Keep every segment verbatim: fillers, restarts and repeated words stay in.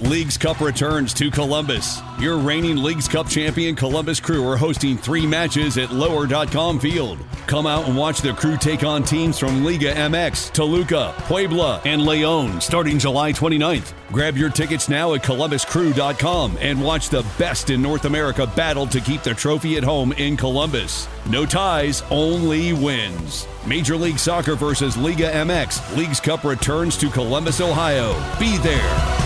Leagues Cup returns to Columbus. Your reigning Leagues Cup champion Columbus Crew are hosting three matches at lower dot com Field. Come out and watch the Crew take on teams from Liga M X, Toluca, Puebla, and León starting July twenty-ninth. Grab your tickets now at columbus crew dot com and watch the best in North America battle to keep the trophy at home in Columbus. No ties, only wins. Major League Soccer versus Liga M X. Leagues Cup returns to Columbus, Ohio. Be there.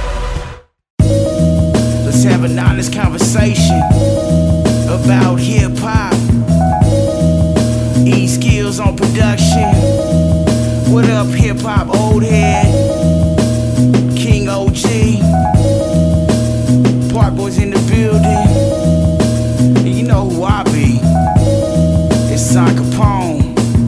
Let's have an honest conversation about hip-hop. E-Skills on production. What up, hip-hop old head? King O G. Park Boys in the building. And you know who I be. It's Son Capone.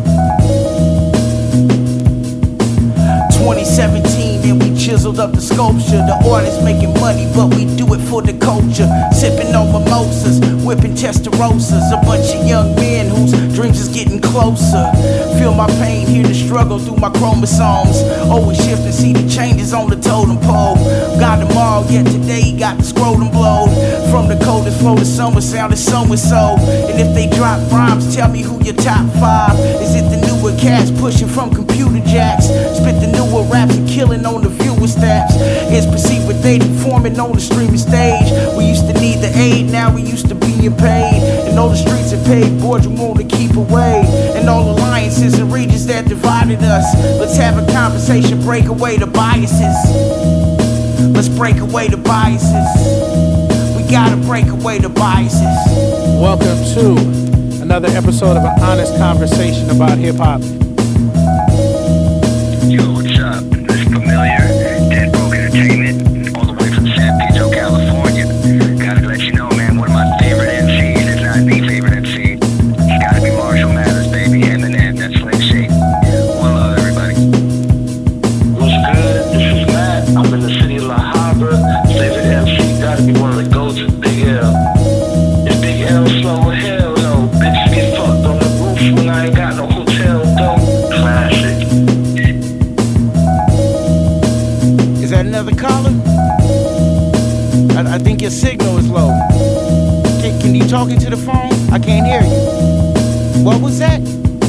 twenty seventeen, and we chiseled up the sculpture. The artists making money, but we do it for the culture. Sipping on mimosas, whipping Testarosas. A bunch of young men whose dreams is getting closer. Feel my pain, hear the struggle through my chromosomes. Always shift and see the changes on the totem pole. Got them all, yet today got the scrotum blowed. From the coldest flow to summer sounded so and so. And if they drop rhymes, tell me who your top five. Is it the newer cats pushing from computer jacks? Spit the newer raps and killing on the viewer stats. It's perceived what they performing on the streaming stage. We used to need the aid, now we used to being paid. And all the streets are paved, boardroom want to keep away. And all alliances and regions that divided us. Let's have a conversation, break away the biases. Let's break away the biases. We gotta break away the biases. Welcome to another episode of an honest conversation about hip-hop. Yo, what's up? This is Familiar, Dead Broke Entertainment, all the way from San Pedro, California. Gotta let you know, man, one of my favorite M Cs, if not the favorite M C, it's gotta be Marshall Mathers, baby, Eminem, that's Slim Shady. One love, everybody. What's good? This is Matt. I'm in the city of La Habra. Favorite M C gotta be one of the goats, Big L. If Big L slow as hell, no. Bitches get fucked on the roof when I ain't got no hotel, though. Classic. Is that another caller? I, I think your signal is low. Can, can you talk into the phone? I can't hear you. What was that?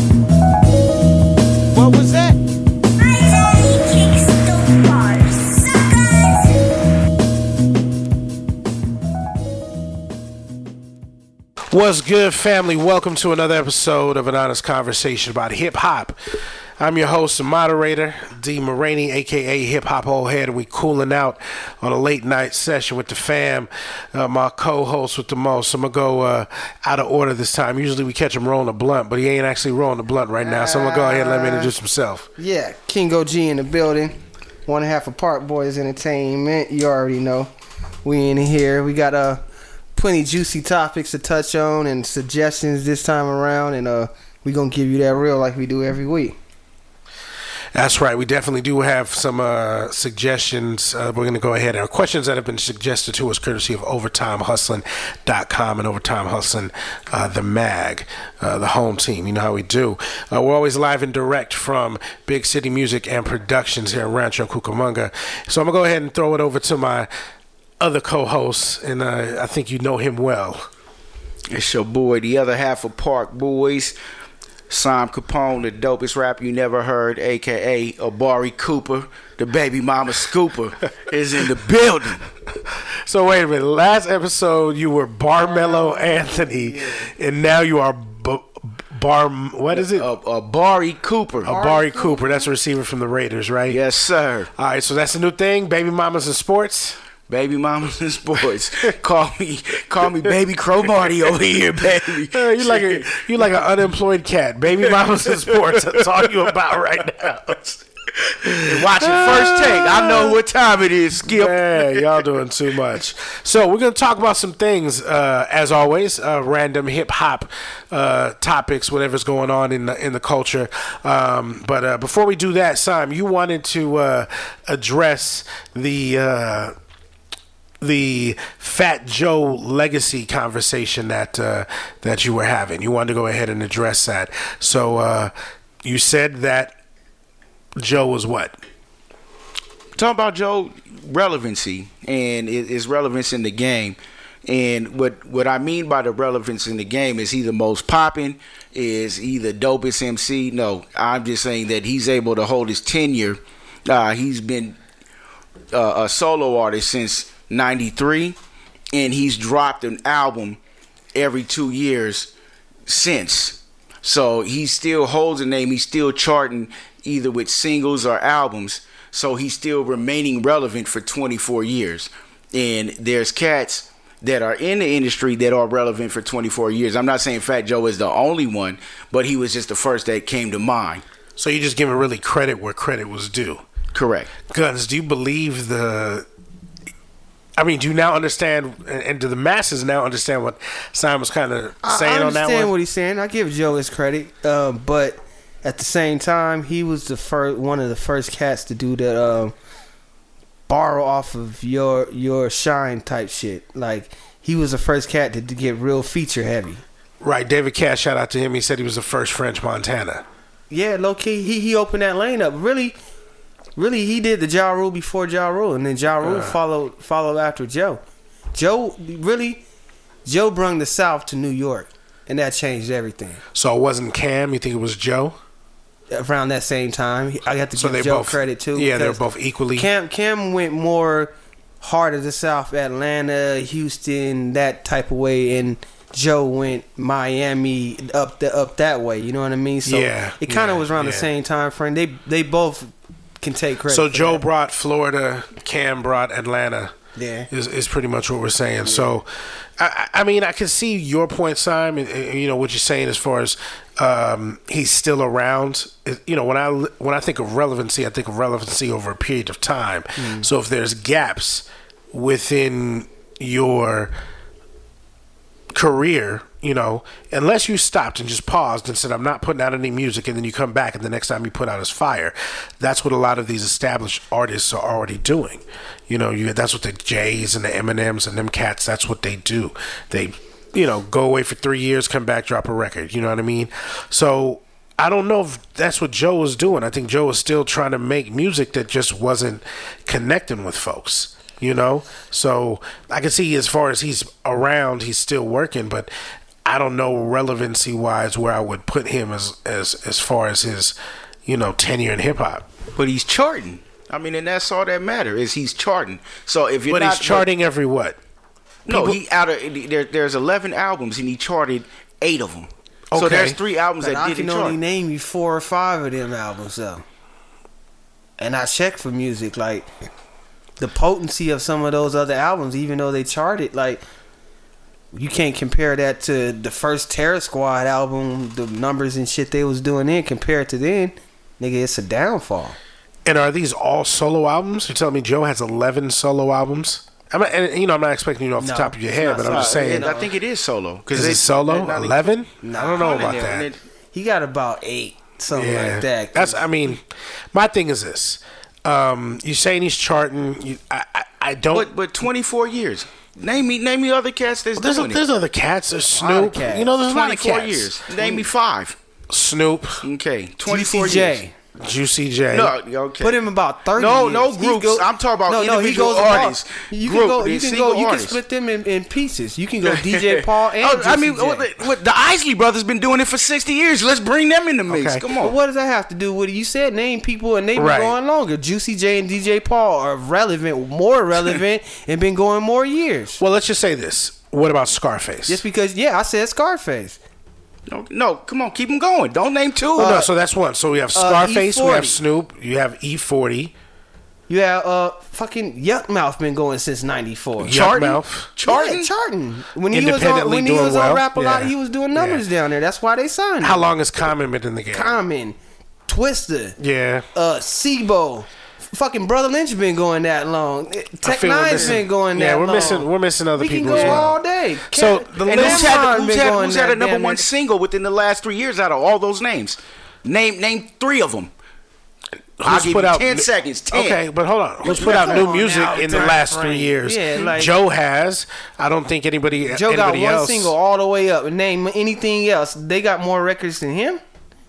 What was that? What's good, family? Welcome to another episode of An Honest Conversation about hip-hop. I'm your host and moderator, D. Maraney, a k a. Hip Hop Old Head, and we cooling out on a late night session with the fam, uh, my co-host with the most. I'm going to go uh, out of order this time. Usually we catch him rolling a blunt, but he ain't actually rolling a blunt right now, so I'm going to go ahead and let him introduce himself. Yeah, King O G in the building. One half of Park Boys Entertainment. You already know. We in here. We got uh, plenty juicy topics to touch on and suggestions this time around, and uh, we going to give you that real like we do every week. That's right. We definitely do have some uh, suggestions. Uh, we're going to go ahead. Our questions that have been suggested to us courtesy of overtime hustling dot com and Overtime Hustling, uh, the mag, uh, the home team. You know how we do. Uh, we're always live and direct from Big City Music and Productions here in Rancho Cucamonga. So I'm going to go ahead and throw it over to my other co-host, and uh, I think you know him well. It's your boy, the other half of Park Boys, Son Capone, the dopest rapper you never heard, a k a. Abari Cooper, the baby mama scooper, is in the building. So wait a minute. Last episode, you were Barmello Anthony, yeah. And now you are B- Bar... What is it? Uh, Abari Cooper. Abari Cooper. That's a receiver from the Raiders, right? Yes, sir. All right, so that's a new thing, baby mamas in sports? Baby mamas and sports. call me, call me Baby Crow Marty over here, baby. Uh, you like a you like an unemployed cat. Baby mamas and sports. That's all you about right now. Watching First Take. I know what time it is, Skip. Man, y'all doing too much. So we're gonna talk about some things, uh, as always, uh, random hip hop uh, topics, whatever's going on in the in the culture. Um, but uh, before we do that, Simon, you wanted to uh, address the. Uh, the Fat Joe legacy conversation that uh, that you were having. You wanted to go ahead and address that. So uh, you said that Joe was what? talking about Joe relevancy and his relevance in the game. And what what I mean by the relevance in the game is he the most popping, is he the dopest M C? No, I'm just saying that he's able to hold his tenure. Uh, he's been uh, a solo artist since ninety-three, and he's dropped an album every two years since. So he still holds a name. He's still charting either with singles or albums. So he's still remaining relevant for twenty-four years. And there's cats that are in the industry that are relevant for twenty-four years. I'm not saying Fat Joe is the only one, but he was just the first that came to mind. So you just giving really credit where credit was due. Correct. Guns, do you believe the... I mean, do you now understand, and, and do the masses now understand what Simon was kind of saying I on that one? I understand what he's saying. I give Joe his credit, um, but at the same time, he was the first, one of the first cats to do that. Um, borrow off of your your shine type shit. Like, he was the first cat to, to get real feature heavy. Right, David Cash, shout out to him. He said he was the first French Montana. Yeah, low key, he he opened that lane up. Really, really, he did the Ja Rule before Ja Rule, and then Ja Rule uh, followed followed after Joe. Joe really, Joe brung the South to New York, and that changed everything. So it wasn't Cam. You think it was Joe? Around that same time, I got to so give Joe both, credit too. Yeah, they're both equally. Cam Cam went more heart of the South, Atlanta, Houston, that type of way, and Joe went Miami up the up that way. You know what I mean? So yeah, it kind of yeah, was around yeah. the same time frame. They they both can take credit. So for Joe that. brought Florida, Cam brought Atlanta. Yeah, is is pretty much what we're saying. Yeah. So, I, I mean, I can see your point, Simon. You know what you're saying as far as um, he's still around. You know, when I when I think of relevancy, I think of relevancy over a period of time. Mm. So if there's gaps within your career, you know, unless you stopped and just paused and said, I'm not putting out any music, and then you come back and the next time you put out is fire. That's what a lot of these established artists are already doing. You know, you that's what the Jays and the Eminems and them cats, that's what they do. They, you know, go away for three years, come back, drop a record. You know what I mean? So I don't know if that's what Joe was doing. I think Joe was still trying to make music that just wasn't connecting with folks. You know, so I can see as far as he's around, he's still working, but I don't know relevancy wise where I would put him as as as far as his, you know, tenure in hip hop. But he's charting. I mean, and that's all that matters is he's charting. So if you're but not, he's charting but, every what? No, People, he out of there. There's eleven albums and he charted eight of them. Okay. So there's three albums but that I didn't can chart. only name you four or five of them albums though. And I check for music like. The potency of some of those other albums, even though they charted, like you can't compare that to the first Terror Squad album, the numbers and shit they was doing then compared to then, nigga, it's a downfall. And are these all solo albums? You're telling me Joe has eleven solo albums? I'm not, and, you know, I'm not expecting you off no, the top of your head, but I'm just saying. I think it is solo. Is it solo? eleven? No, I don't know about that. He got about eight, something yeah. like that. That's. I mean, my thing is this. Um, you're saying he's charting. You, I, I, I don't. But, but twenty-four years. Name me, name me other cats that's well, there's, doing a, there's it. other cats. There's Snoop. Cats. You know, there's a lot of twenty-four cats. years. Name me five. Snoop. Okay, twenty-four Juicy years. J. Juicy J. No, okay. Put him about thirty. No, years. no groups. Go, I'm talking about no, no, individual he goes artists. About, you Group, can go. You can go. You can artists. split them in, in pieces. You can go D J Paul and. oh, I mean, Juicy J. what, what, the Isley Brothers been doing it for sixty years. Let's bring them in the mix. Okay. Come on. But what does that have to do with it? You said name people and they've been right. going longer. Juicy J and D J Paul are relevant, more relevant, and been going more years. Well, let's just say this. What about Scarface? Just because, yeah, I said Scarface. No, no, come on, keep them going. Don't name two. Oh, Uh, no, so that's one. So we have Scarface, uh, we have Snoop, you have E forty. You have uh fucking Yuck Mouth been going since ninety-four. Yuck Mouth. Charting? Yeah, charting. When he was on Independently when he doing was well. on Rap a Lot, Yeah. he was doing numbers Yeah. down there. That's why they signed him. How long has Common been in the game? Common, Twister, Yeah. uh, Sebo. Fucking Brother Lynch been going that long. I Tech feel we're Nine's missing- been going yeah, that we're long. missing we're missing other We can people go as well. all day. So Cat- the And list- who's had, Cameron who's been had, going who's had a that number damn one near- single within the last three years out of all those names? Name name three of them. I'll Who's give put you out ten new- seconds. Ten. Okay, but hold on. Who's put out Come new on music now, in the time last frame. three years? Yeah, like- Joe has. I don't think anybody. Joe got anybody one else. single all the way up. And name anything else. They got more records than him.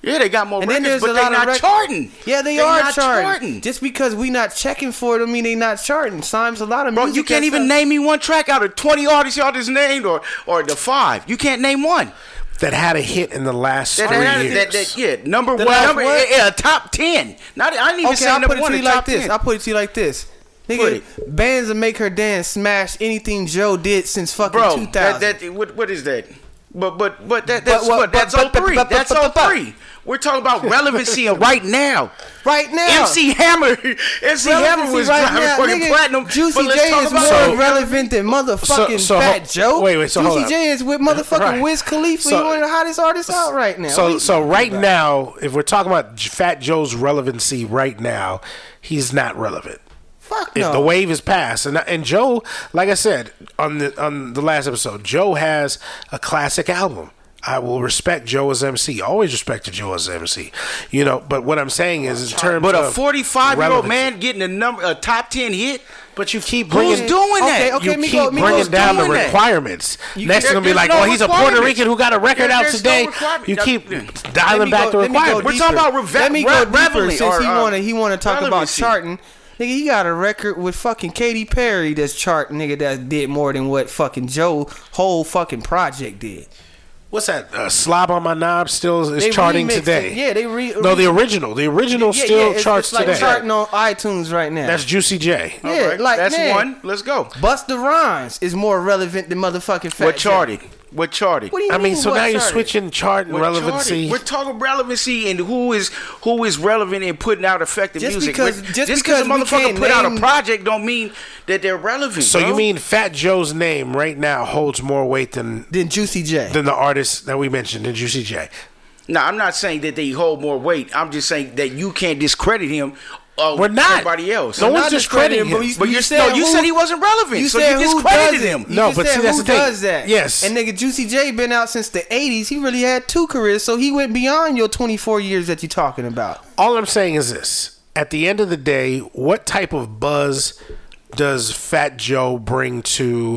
Yeah, they got more And then records, there's but a they lot of not rec- charting. Yeah, they, They are not charting. charting. Just because we not checking for it, don't mean they not charting. Symes, a lot of Bro, music. you can't that's even up- name me one track out of twenty artists y'all just named, or or the five. You can't name one. That had a hit in the last That, three that, years. that, that, yeah, number The one, last number what? yeah, top ten. Not, I didn't even Okay, say I'll number put it one. to The you like top this. ten. I'll put it to you like this. Put Nigga, it. Bands that make her dance smash anything Joe did since fucking Bro, two that, thousand. that what, what is that? But but but that that's what- what, that's but- oh but- three. but- but- That's but- oh but- three. We're talking about relevancy of right now. Right now. M C Hammer, M C Hammer was right driving now, fucking nigga, platinum. Juicy but let's J talk is about more So- relevant than motherfucking So- so Fat ho- Joe. wait, wait, so hold Juicy up. J is with motherfucking Right. Wiz Khalifa. So- He one of the hottest artists out right now. What So you so talking right about? now, if we're talking about J- Fat Joe's relevancy right now, he's not relevant. Fuck If no. the wave is past, and and Joe, like I said on the on the last episode, Joe has a classic album. I will respect Joe as M C. Always respected Joe as M C. You know, but what I'm saying is, in terms But a of forty-five year old relevancy. man getting a number, a top ten hit. But you keep Who's bringing doing that? Okay, okay, you me keep go- me bringing goes down the doing that. requirements. You Next, can't- they're gonna be there's like, no "Well, he's a Puerto requirements. Rican who got a record There- out there's today." no requirement. You Now, keep yeah. Let dialing me back go- the let me go requirements. We're deeper. talking about reve- Let me go re- deeper reveling since or, he uh, wanna he wanna talk about relevancy. charting. Nigga, he got a record with fucking Katy Perry that's charting, nigga, that did more than what fucking Joe whole fucking project did. What's that? Uh, Slob on My Knob still is They charting remixed today. it. Yeah, they re- no, the original. The original Yeah, still yeah, it's, charts it's like today. charting on iTunes right now. That's Juicy J. yeah, All right, like that's man, one. Let's go. Busta Rhymes is more relevant than motherfucking Fat What Joe. charted? What charted? What do you I mean? mean, so what now you're charted? switching chart and What relevancy. charted? We're talking relevancy and who is who is relevant in putting out effective Just music. because- But just because because a we motherfucker can't put out a name- project don't mean that they're relevant. So bro. you mean Fat Joe's name right now holds more weight than Then Juicy J. than the artists that we mentioned in Juicy J? No, I'm not saying that they hold more weight. I'm just saying that you can't discredit him. Uh, We're not. Everybody else. No I'm one's not discrediting discrediting him. him, But you, said no, you who- said he wasn't relevant. You so said you who discredited does it? him. You No, just but said see, that's who the thing. does that? Yes. And nigga, Juicy J been out since the eighties. He really had two careers, so he went beyond your twenty-four years that you're talking about. All I'm saying is this: at the end of the day, what type of buzz does Fat Joe bring to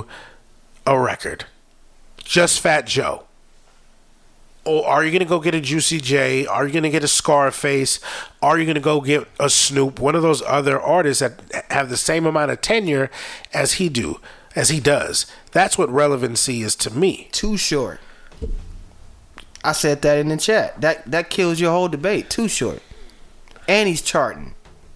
a record? Just Fat Joe. Or are you going to go get a Juicy J? Are you going to get a Scarface? Are you going to go get a Snoop? One of those other artists that have the same amount of tenure as he do, as he does. That's what relevancy is to me. Too short. I said that in the chat. That that kills your whole debate. Too short. And he's charting.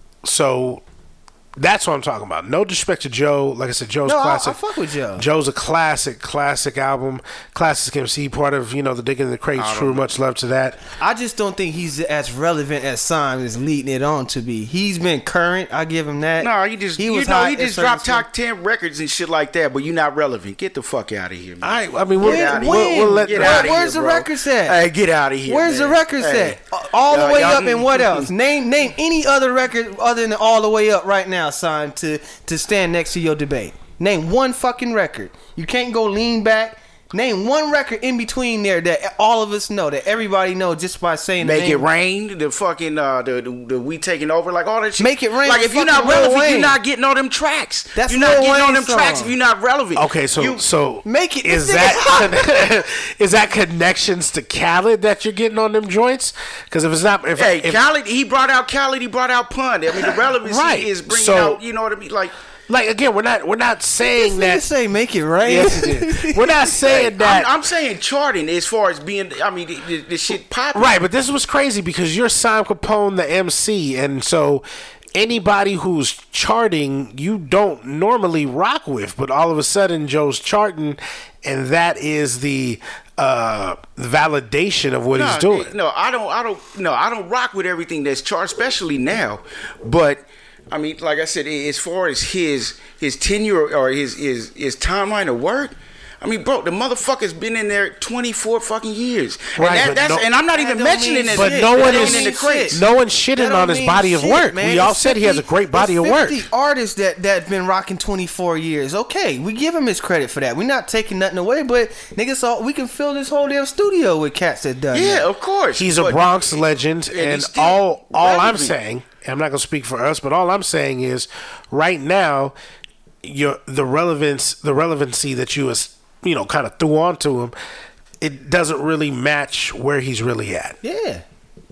So that's what I'm talking about. No disrespect to Joe. Like I said, Joe's No, I, classic. I fuck with Joe. Joe's a classic, classic album. Classic M C, part of, you know, the Digging in the Crates crew. Much love to that. I just don't think he's as relevant as Symes is leading it on to be. He's been current. I give him that. No, he just he you was know hot he at just certain dropped times. top ten records and shit like that, but you're not relevant. Get the fuck out of here, man. I, I mean, we'll, Get outta we'll, here. we'll let Get that. outta Where's here, the bro. records at? Hey, get out of here. Where's man. the records Hey. at? All the Y'all- way y'all- up, and what else? Name name any other record other than All the Way Up right now, son, to to stand next to your debate. Name one fucking record. You can't go lean back. Name one record in between there that all of us know, that everybody know just by saying the Make name. It Rain, the fucking uh, the, the the We Taking Over, like all that shit. Make It Rain Like with if you're not fucking Lil relevant, you're Wayne. not getting on them tracks. That's you're not Lil getting on Wayne's them tracks song. if you're not relevant. Okay, so You- so Make it- is this that is that connections to Khaled that you're getting on them joints? Because if it's not, if, Hey, if Khaled, he brought out Khaled, he brought out Pun. I mean, the relevancy Right. is bringing So- out, you know what I mean? Like, like again, we're not we're not saying This nigga that. say make it rain. Yes, it is. We're not saying that. I'm, I'm saying charting as far as being, I mean, the, the, the shit popping. Right, but this was crazy because you're Sam Capone, the M C, and so anybody who's charting, you don't normally rock with, but all of a sudden Joe's charting, and that is the uh, validation of what No, he's doing. No, I don't. I don't. No, I don't rock with everything that's chart, especially now. But I mean, like I said, as far as his his tenure or his his his timeline of work. I mean, bro, the motherfucker's been in there twenty-four fucking years, and, Right, that, but that's, no- and I'm not That even don't mentioning mean it. But shit. no That one don't is mean in the crates. shit. no one's shitting That on don't his mean body of shit, work. man. We all It's said he has a fifty great body of it's work. fifty artists that that been rocking twenty-four years. Okay, we give him his credit for that. We're not taking nothing away, but niggas, so we can fill this whole damn studio with cats that done Yeah, that. of course. He's a But- Bronx legend, And and he's still all all I'm relevant. saying, and I'm not gonna speak for us, but all I'm saying is, right now, your the relevance, the relevancy that you was, you know, kind of threw onto him, it doesn't really match where he's really at. Yeah.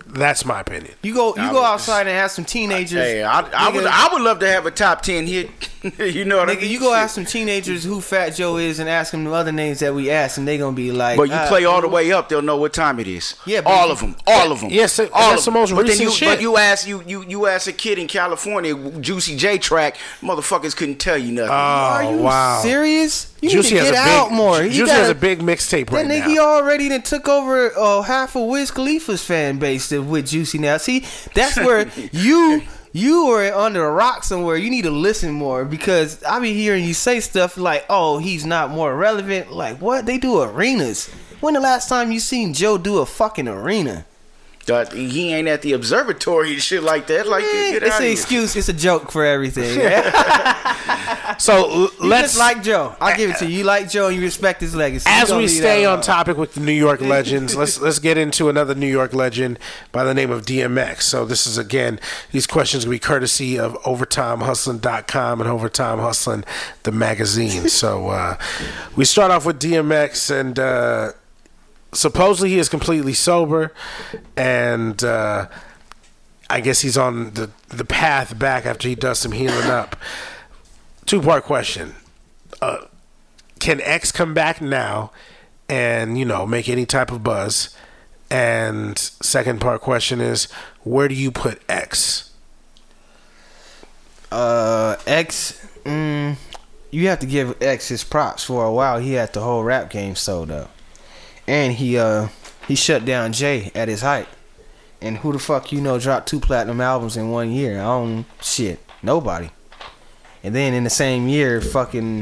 That's my opinion. You go, you Nah, go but- outside and have some teenagers. Hey, I, I would, Nigga- I would love to have a top ten hit. You know what I Nigga, mean? you go ask some teenagers who Fat Joe is and ask them the other names that we asked, and they gonna be like, But you uh, play all the way up, they'll know what time it is. Yeah, but all you- of them, all of them. Yes, and all that's of the most them. But then recent you, shit. But you ask you you you ask a kid in California, Juicy J track, motherfuckers couldn't tell you nothing. Are Oh you wow! serious? You Juicy need to has get a out big. more. He Juicy has gotta- a big mixtape right That nigga now. already done took over uh, half of Wiz Khalifa's fan base with Juicy now. See, that's where you you are under a rock somewhere. You need to listen more because I be hearing you say stuff like, "Oh, he's not more relevant." Like what? They do arenas. When the last time you seen Joe do a fucking arena? Uh, he ain't at the observatory and shit like that. Like, Eh, get it's out an of excuse. It's a joke for everything. So l- You let's just like Joe. I give it to you. You like Joe and you respect his legacy. You as gonna we leave stay that on alone. topic with the New York legends, let's let's get into another New York legend by the name of D M X. So this is again, these questions will be courtesy of overtime hustling dot com and Overtime Hustling, the magazine. So uh, we start off with D M X, and uh, supposedly he is completely sober, and uh, I guess he's on the the path back after he does some healing up. Two part question. Uh, can X come back now and, you know, make any type of buzz? And second part question is, where do you put X? Uh, X, mm, you have to give X his props. For a while, he had the whole rap game sold up, and he uh he shut down Jay at his height. And who the fuck you know dropped two platinum albums in one year? I don't shit nobody. And then in the same year, fucking,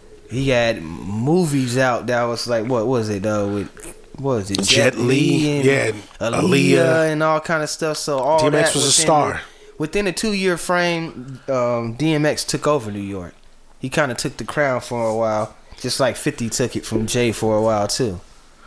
he had movies out that was like, what was it though? With what was it? Jet Li, and yeah, Aaliyah, Aaliyah. and all kind of stuff. So all D M X that was a within star. the- Within a two-year frame, um, D M X took over New York. He kind of took the crown for a while, just like fifty took it from Jay for a while too.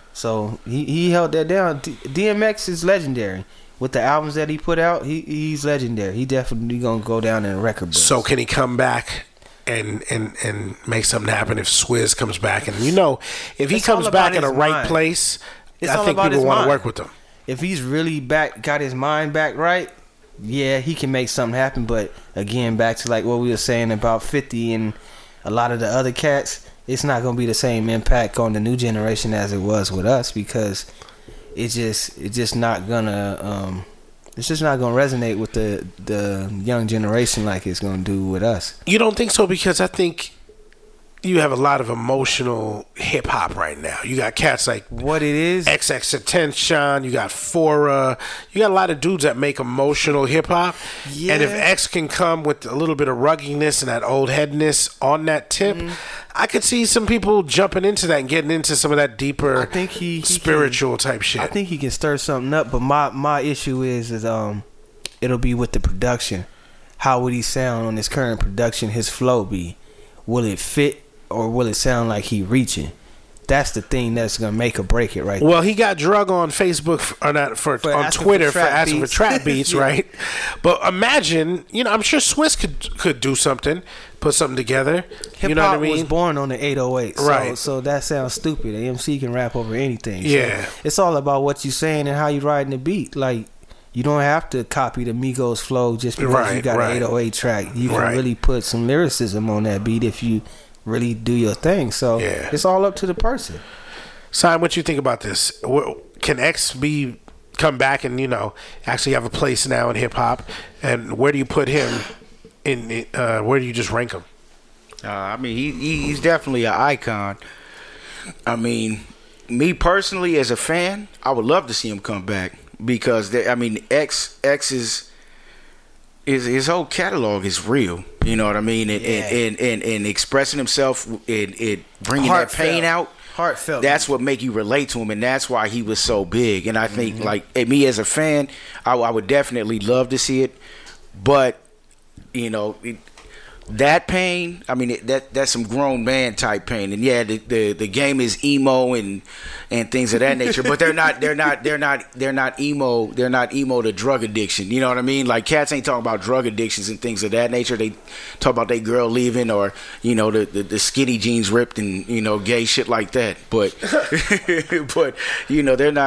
So he, he held that down. D- DMX is legendary. With the albums that he put out, he he's legendary. He definitely gonna go down in the record books. So can he come back and and and make something happen if Swizz comes back? And you know, if he It's all comes about back in the his right mind. place, It's I all think about people his want to mind. work with him. If he's really back, got his mind back right, yeah, he can make something happen. But again, back to like what we were saying about fifty and a lot of the other cats, it's not gonna be the same impact on the new generation as it was with us because it's just it's just not gonna um, it's just not gonna resonate with the the young generation like it's gonna do with us. You don't think so? Because I think you have a lot of emotional hip hop right now. You got cats like What it is, X X Attention, you got Fora, you got a lot of dudes that make emotional hip hop. Yeah. And if X can come with a little bit of ruggedness and that old headness on that tip, Mm-hmm. I could see some people jumping into that and getting into some of that deeper I think he, he spiritual can, type shit. I think he can stir something up, but my my issue is is um it'll be with the production. How would he sound on his current production? His flow be, will it fit or will it sound like he reaching? That's the thing that's gonna make or break it right Well, he got drug on Facebook for, or not for, For on asking Twitter for for, trap asking beats. for trap beats, Yeah. right? But imagine, you know, I'm sure Swizz could could do something, put something together. Hip You know what I hop was mean? born on the eight oh eight, so, Right. So that sounds stupid. A M C can rap over anything. So Yeah. it's all about what you saying and how you riding the beat. Like you don't have to copy the Migos flow just because you Right, got right. an eight oh eight track. You can Right. really put some lyricism on that beat if you really do your thing. So Yeah. it's all up to the person. Simon, what you think about this? Wh- Can X be come back and you know actually have a place now in hip hop? And where do you put him? In uh, where do you just rank him? Uh, I mean, he, he he's definitely an icon. I mean, me personally, as a fan, I would love to see him come back because they, I mean, X X is his his whole catalog is real. You know what I mean? And Yeah. and, and, and, and expressing himself and it bringing Heartfelt. that pain out. Heartfelt. That's what make you relate to him, and that's why he was so big. And I think, Mm-hmm. like eh, me as a fan, I, I would definitely love to see it, but you know, it, that pain. I mean, it, that that's some grown man type pain. And yeah, the, the the game is emo and and things of that nature, but they're not they're not they're not they're not emo they're not emo to drug addiction. You know what I mean? Like cats ain't talking about drug addictions and things of that nature. They talk about their girl leaving or you know the, the the skinny jeans ripped and you know gay shit like that. But but you know they're not.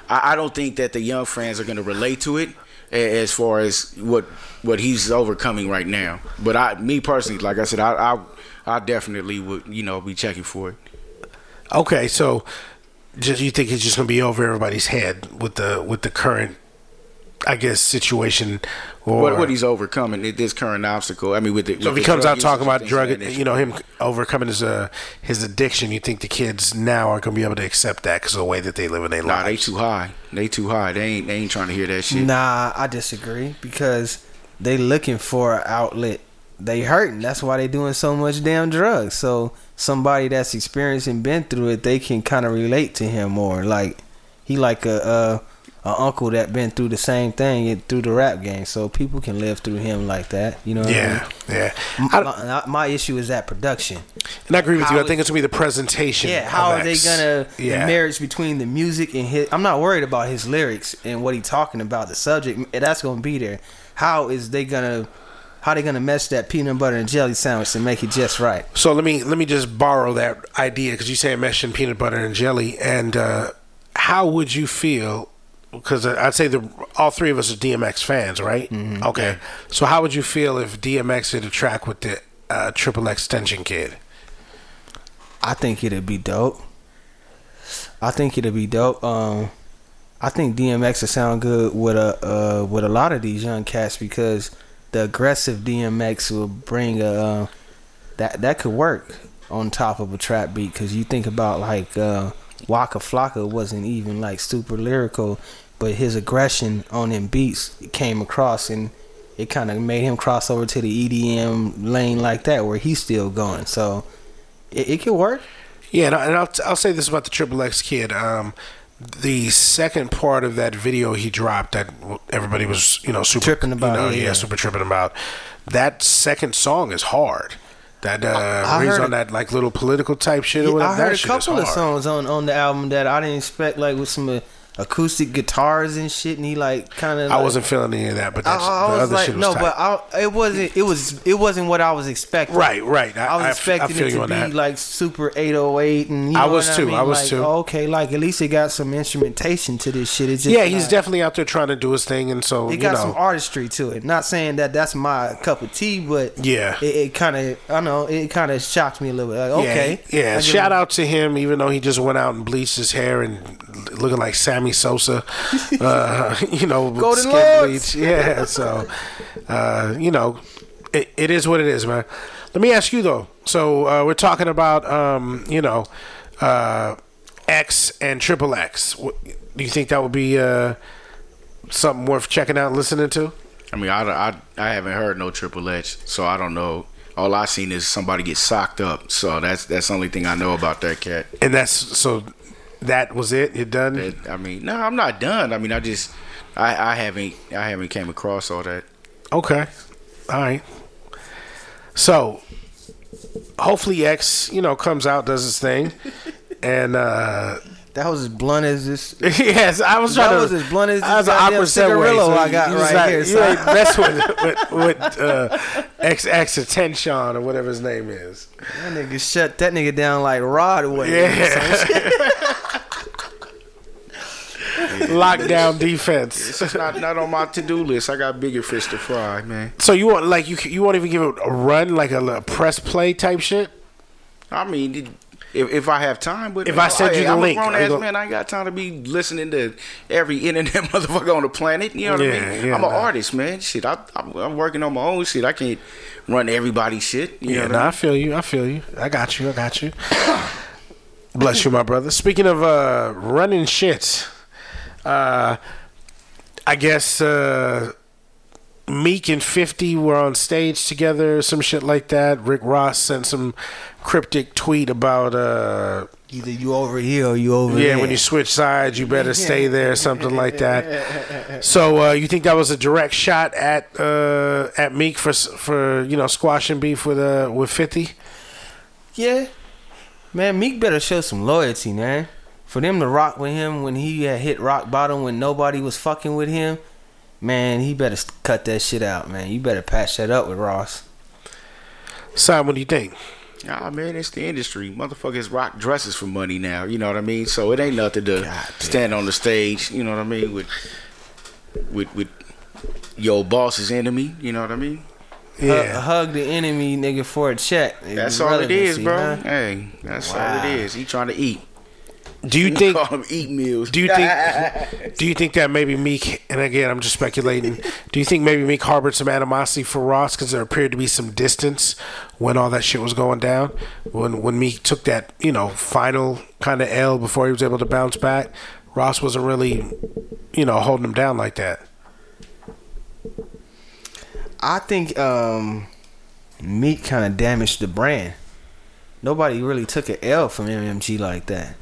I, I don't think that the young fans are going to relate to it as far as what what he's overcoming right now. But I, me personally, like I said, I I, I definitely would, you know, be checking for it. Okay, so just you think it's just going to be over everybody's head with the with the current, I guess, situation, or what, what he's overcoming, this current obstacle. I mean, with the, so with if he the comes drug out talking usage and about things drug, of that nature. you know, him overcoming his uh, his addiction, you think the kids now are going to be able to accept that because of the way that they live in their Nah, they lives? too high. They too high. They ain't they ain't trying to hear that shit. Nah, I disagree because they looking for an outlet. They hurting. That's why they doing so much damn drugs. So somebody that's experienced and been through it, they can kind of relate to him more. Like he like a, a a uncle that been through the same thing through the rap game. So people can live through him like that. You know what Yeah, I mean? yeah. My, I, my, my issue is that production. and I agree with How you. I is- think it's going to be the presentation. Yeah, how of are they X. gonna Yeah. the marriage between the music and his? I'm not worried about his lyrics and what he talking about. The subject that's gonna be there. How is they gonna? How they gonna mesh that peanut butter and jelly sandwich and make it just right? So let me let me just borrow that idea because you say meshing peanut butter and jelly, and uh, how would you feel? Because I'd say the all three of us are D M X fans, right? Mm-hmm. Okay. So how would you feel if D M X did a track with the uh, Triple X Extension Kid? I think it'd be dope. I think it'd be dope. Um, I think D M X would sound good with a uh, with a lot of these young cats because the aggressive D M X will bring a uh, that that could work on top of a trap beat because you think about like uh, Waka Flocka wasn't even like super lyrical, but his aggression on them beats came across and it kind of made him cross over to the E D M lane like that where he's still going. So it, it could work. Yeah, and, I, and I'll I'll say this about the Triple X Kid. Um, the second part of that video he dropped that everybody was, you know, super Tripping about, you know, yeah, yeah, yeah. super tripping about. That second song is hard. That uh, I where he's heard on it. that like little political type shit or Yeah, whatever. I heard that a shit couple is of hard. songs on, on the album that I didn't expect, like with some uh, acoustic guitars and shit, and he like kind of. I like, wasn't feeling any of that, but I, that's, I the was other like, shit was no, tight. but I, it wasn't. It was. It wasn't what I was expecting. Right, right. I, I was I- expecting I feel it you to on be that. like super eight oh eight, and you know I was what too, I, mean? I was like, too. Okay, like at least it got some instrumentation to this shit. It's just Yeah, he's not- definitely out there trying to do his thing, and so It you got know, some artistry to it. Not saying that that's my cup of tea, but Yeah. it, it kind of. I know it kind of shocked me a little bit. Like, okay, yeah, yeah. I give Shout him- out to him, even though he just went out and bleached his hair and looking like Sammy Sosa. Uh, you know, with Golden skin Lords. bleach. Yeah, so uh, you know, it, it is what it is, man. Let me ask you though. So uh, we're talking about, um, you know, uh, X and Triple X. What, do you think that would be uh, something worth checking out, and listening to? I mean, I, I, I haven't heard no Triple H, so I don't know. All I seen is somebody get socked up. So that's that's the only thing I know about that cat. And that's so. That was it. You're done. That, I mean, no, I'm not done. I mean, I just I, I haven't I haven't came across all that. Okay. All right. So, hopefully X, you know, comes out, does his thing. And, uh, That was as blunt as this. yes, I was trying That to. was as blunt as that was this an goddamn awkward segue. cigarillo So I got you was right like, here, You son. ain't mess with, with, with uh, X X Attention or whatever his name is. That nigga shut that nigga down like Rod would. Yeah. Lockdown defense. It's not not on my to do list. I got bigger fish to fry, man. So you want like you you won't even give it a run, like a, a press play type shit? I mean, it- if, if I have time, but If I send you the I'm link, a grown are you ass gonna- man. I ain't got time to be listening to every internet motherfucker on the planet. You know what Yeah, I mean? yeah, I'm an nah. artist, man. Shit, I, I'm, I'm working on my own shit. I can't run everybody's shit. You Yeah, know what no, I I feel you. I feel you. I got you. I got you. Bless you, my brother. Speaking of uh, running shit, uh, I guess uh, Meek and fifty were on stage together, some shit like that. Rick Ross sent some cryptic tweet about, uh, Either you over here or you over yeah, there. when you switch sides, you better stay there, something like that. So uh, you think that was a direct shot at uh, at Meek for for you know squashing beef with uh, with fifty? Yeah. Man, Meek better show some loyalty, man. For them to rock with him when he had hit rock bottom when nobody was fucking with him, man, he better cut that shit out, man. You better patch that up with Ross. Simon, what do you think? Ah, man, it's the industry. Motherfuckers rock dresses for money now. You know what I mean? So it ain't nothing to stand on the stage. You know what I mean? With with with your boss's enemy. You know what I mean? Yeah. Hug, hug the enemy, nigga, for a check. That's all it is, bro. Huh? Hey, that's Wow. all it is. He trying to eat. Do you We think? call them eat meals? Do you think? Do you think that maybe Meek? And again, I'm just speculating. Do you think maybe Meek harbored some animosity for Ross because there appeared to be some distance when all that shit was going down? When when Meek took that, you know, final kind of L before he was able to bounce back, Ross wasn't really, you know, holding him down like that. I think um, Meek kind of damaged the brand. Nobody really took an L from M M G like that.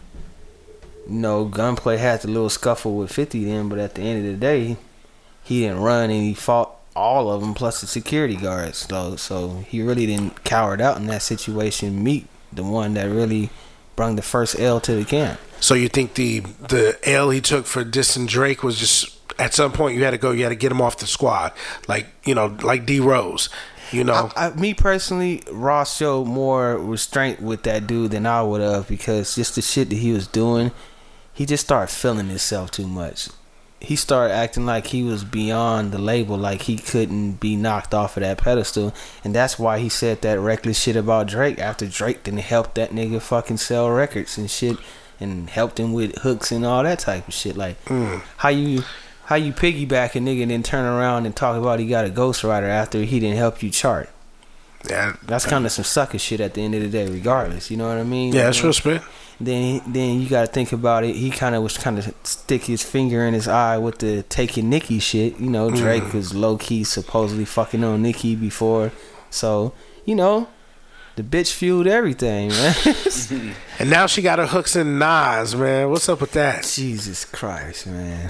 You know, Gunplay had the little scuffle with fifty then, but at the end of the day, he didn't run and he fought all of them plus the security guards. So, so he really didn't cower out in that situation. Meek, the one that really brought the first L to the camp. So you think the the L he took for dissing Drake was just at some point you had to go, you had to get him off the squad, like you know, like D Rose. You know, I, I, me personally, Ross showed more restraint with that dude than I would have because just the shit that he was doing. He just started feeling himself too much. He started acting like he was beyond the label, like he couldn't be knocked off of that pedestal. And that's why he said that reckless shit about Drake after Drake didn't help that nigga fucking sell records and shit and helped him with hooks and all that type of shit. Like, mm. how you how you piggyback a nigga and then turn around and talk about he got a ghostwriter after he didn't help you chart. Yeah, that's kind of some sucker shit at the end of the day, regardless. You know what I mean? Yeah, that's real spit. Then, then you gotta think about it. He kind of was kind of stick his finger in his eye with the taking Nicki shit. You know, Drake mm. was low key supposedly fucking on Nicki before, so you know, the bitch fueled everything, man. And now she got her hooks in Nas, man. What's up with that? Jesus Christ, man.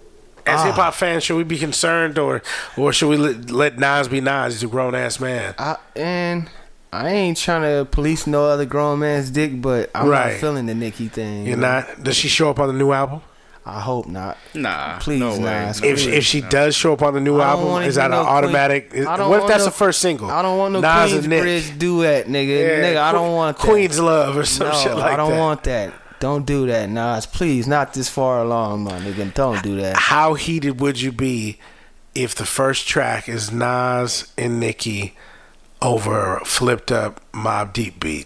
As ah. hip hop fans, should we be concerned, or or should we let, let Nas be Nas? He's a grown ass man. I, and I ain't trying to police no other grown man's dick, but I'm right. not feeling the Nicki thing. You're you know? not? Does she show up on the new album? I hope not. Nah, please, no way. Nas, if if she no. does show up on the new album, is that an no automatic? Queen, what if that's no, the first single? I don't want no Nas Queensbridge duet, nigga. Yeah, nigga, I don't want that. Queen's Love or some no, shit like that. I don't that. want that. Don't do that, Nas. Please, not this far along, my nigga. Don't do that. How heated would you be if the first track is Nas and Nicki over flipped up Mobb Deep beat?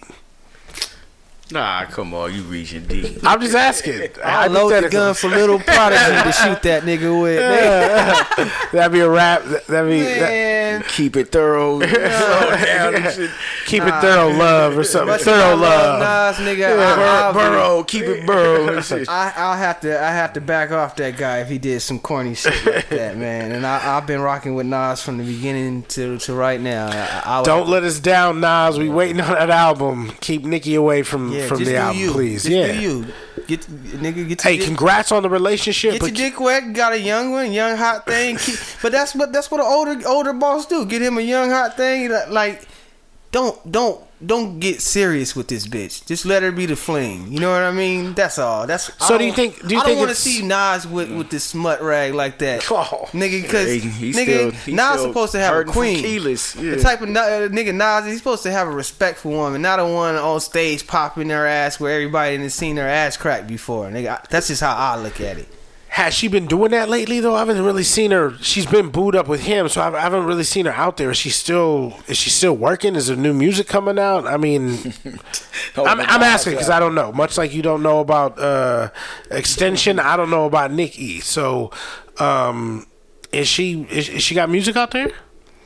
Nah, come on, you reaching deep. I'm just asking. I load the gun for Little Prodigy to shoot that nigga with. Yeah. That'd be a rap. That'd be Man. That, keep it thorough. yeah. Keep nah. it thorough love or something. Much thorough love. Nas, nigga. Yeah. I, Bur- burrow, keep it burrow. I, I'll have to. I have to back off that guy if he did some corny shit like that, man. And I, I've been rocking with Nas from the beginning to to right now. I, I Don't let us down, Nas. We waiting on that album. Keep Nicki away from. Yeah, from the album, you. please. Just yeah, do you. Get nigga. Get. Hey, dick. congrats on the relationship. Get your dick wet. Got a young one, young hot thing. Keep, but that's what that's what an older older boss do. Get him a young hot thing. Like, don't don't don't get serious with this bitch. Just let her be the fling. You know what I mean? That's all. That's so. Do you think? Do you I think don't want to see Nas with with this smut rag like that, oh. nigga. Because he, he's nigga, still, Nas supposed to have a queen. Yeah. The type of uh, nigga Nas, he's supposed to have a respectful woman, not a one on stage popping their ass where everybody has seen their ass crack before. Nigga, that's just how I look at it. Has she been doing that lately though? I haven't really seen her. She's been booed up with him, so I haven't really seen her out there. Is she still? Is she still working? Is there new music coming out? I mean, oh, I'm, I'm asking because I don't know. Much like you don't know about uh, Extension, I don't know about Nicki. So, um, is she? Is, is she got music out there?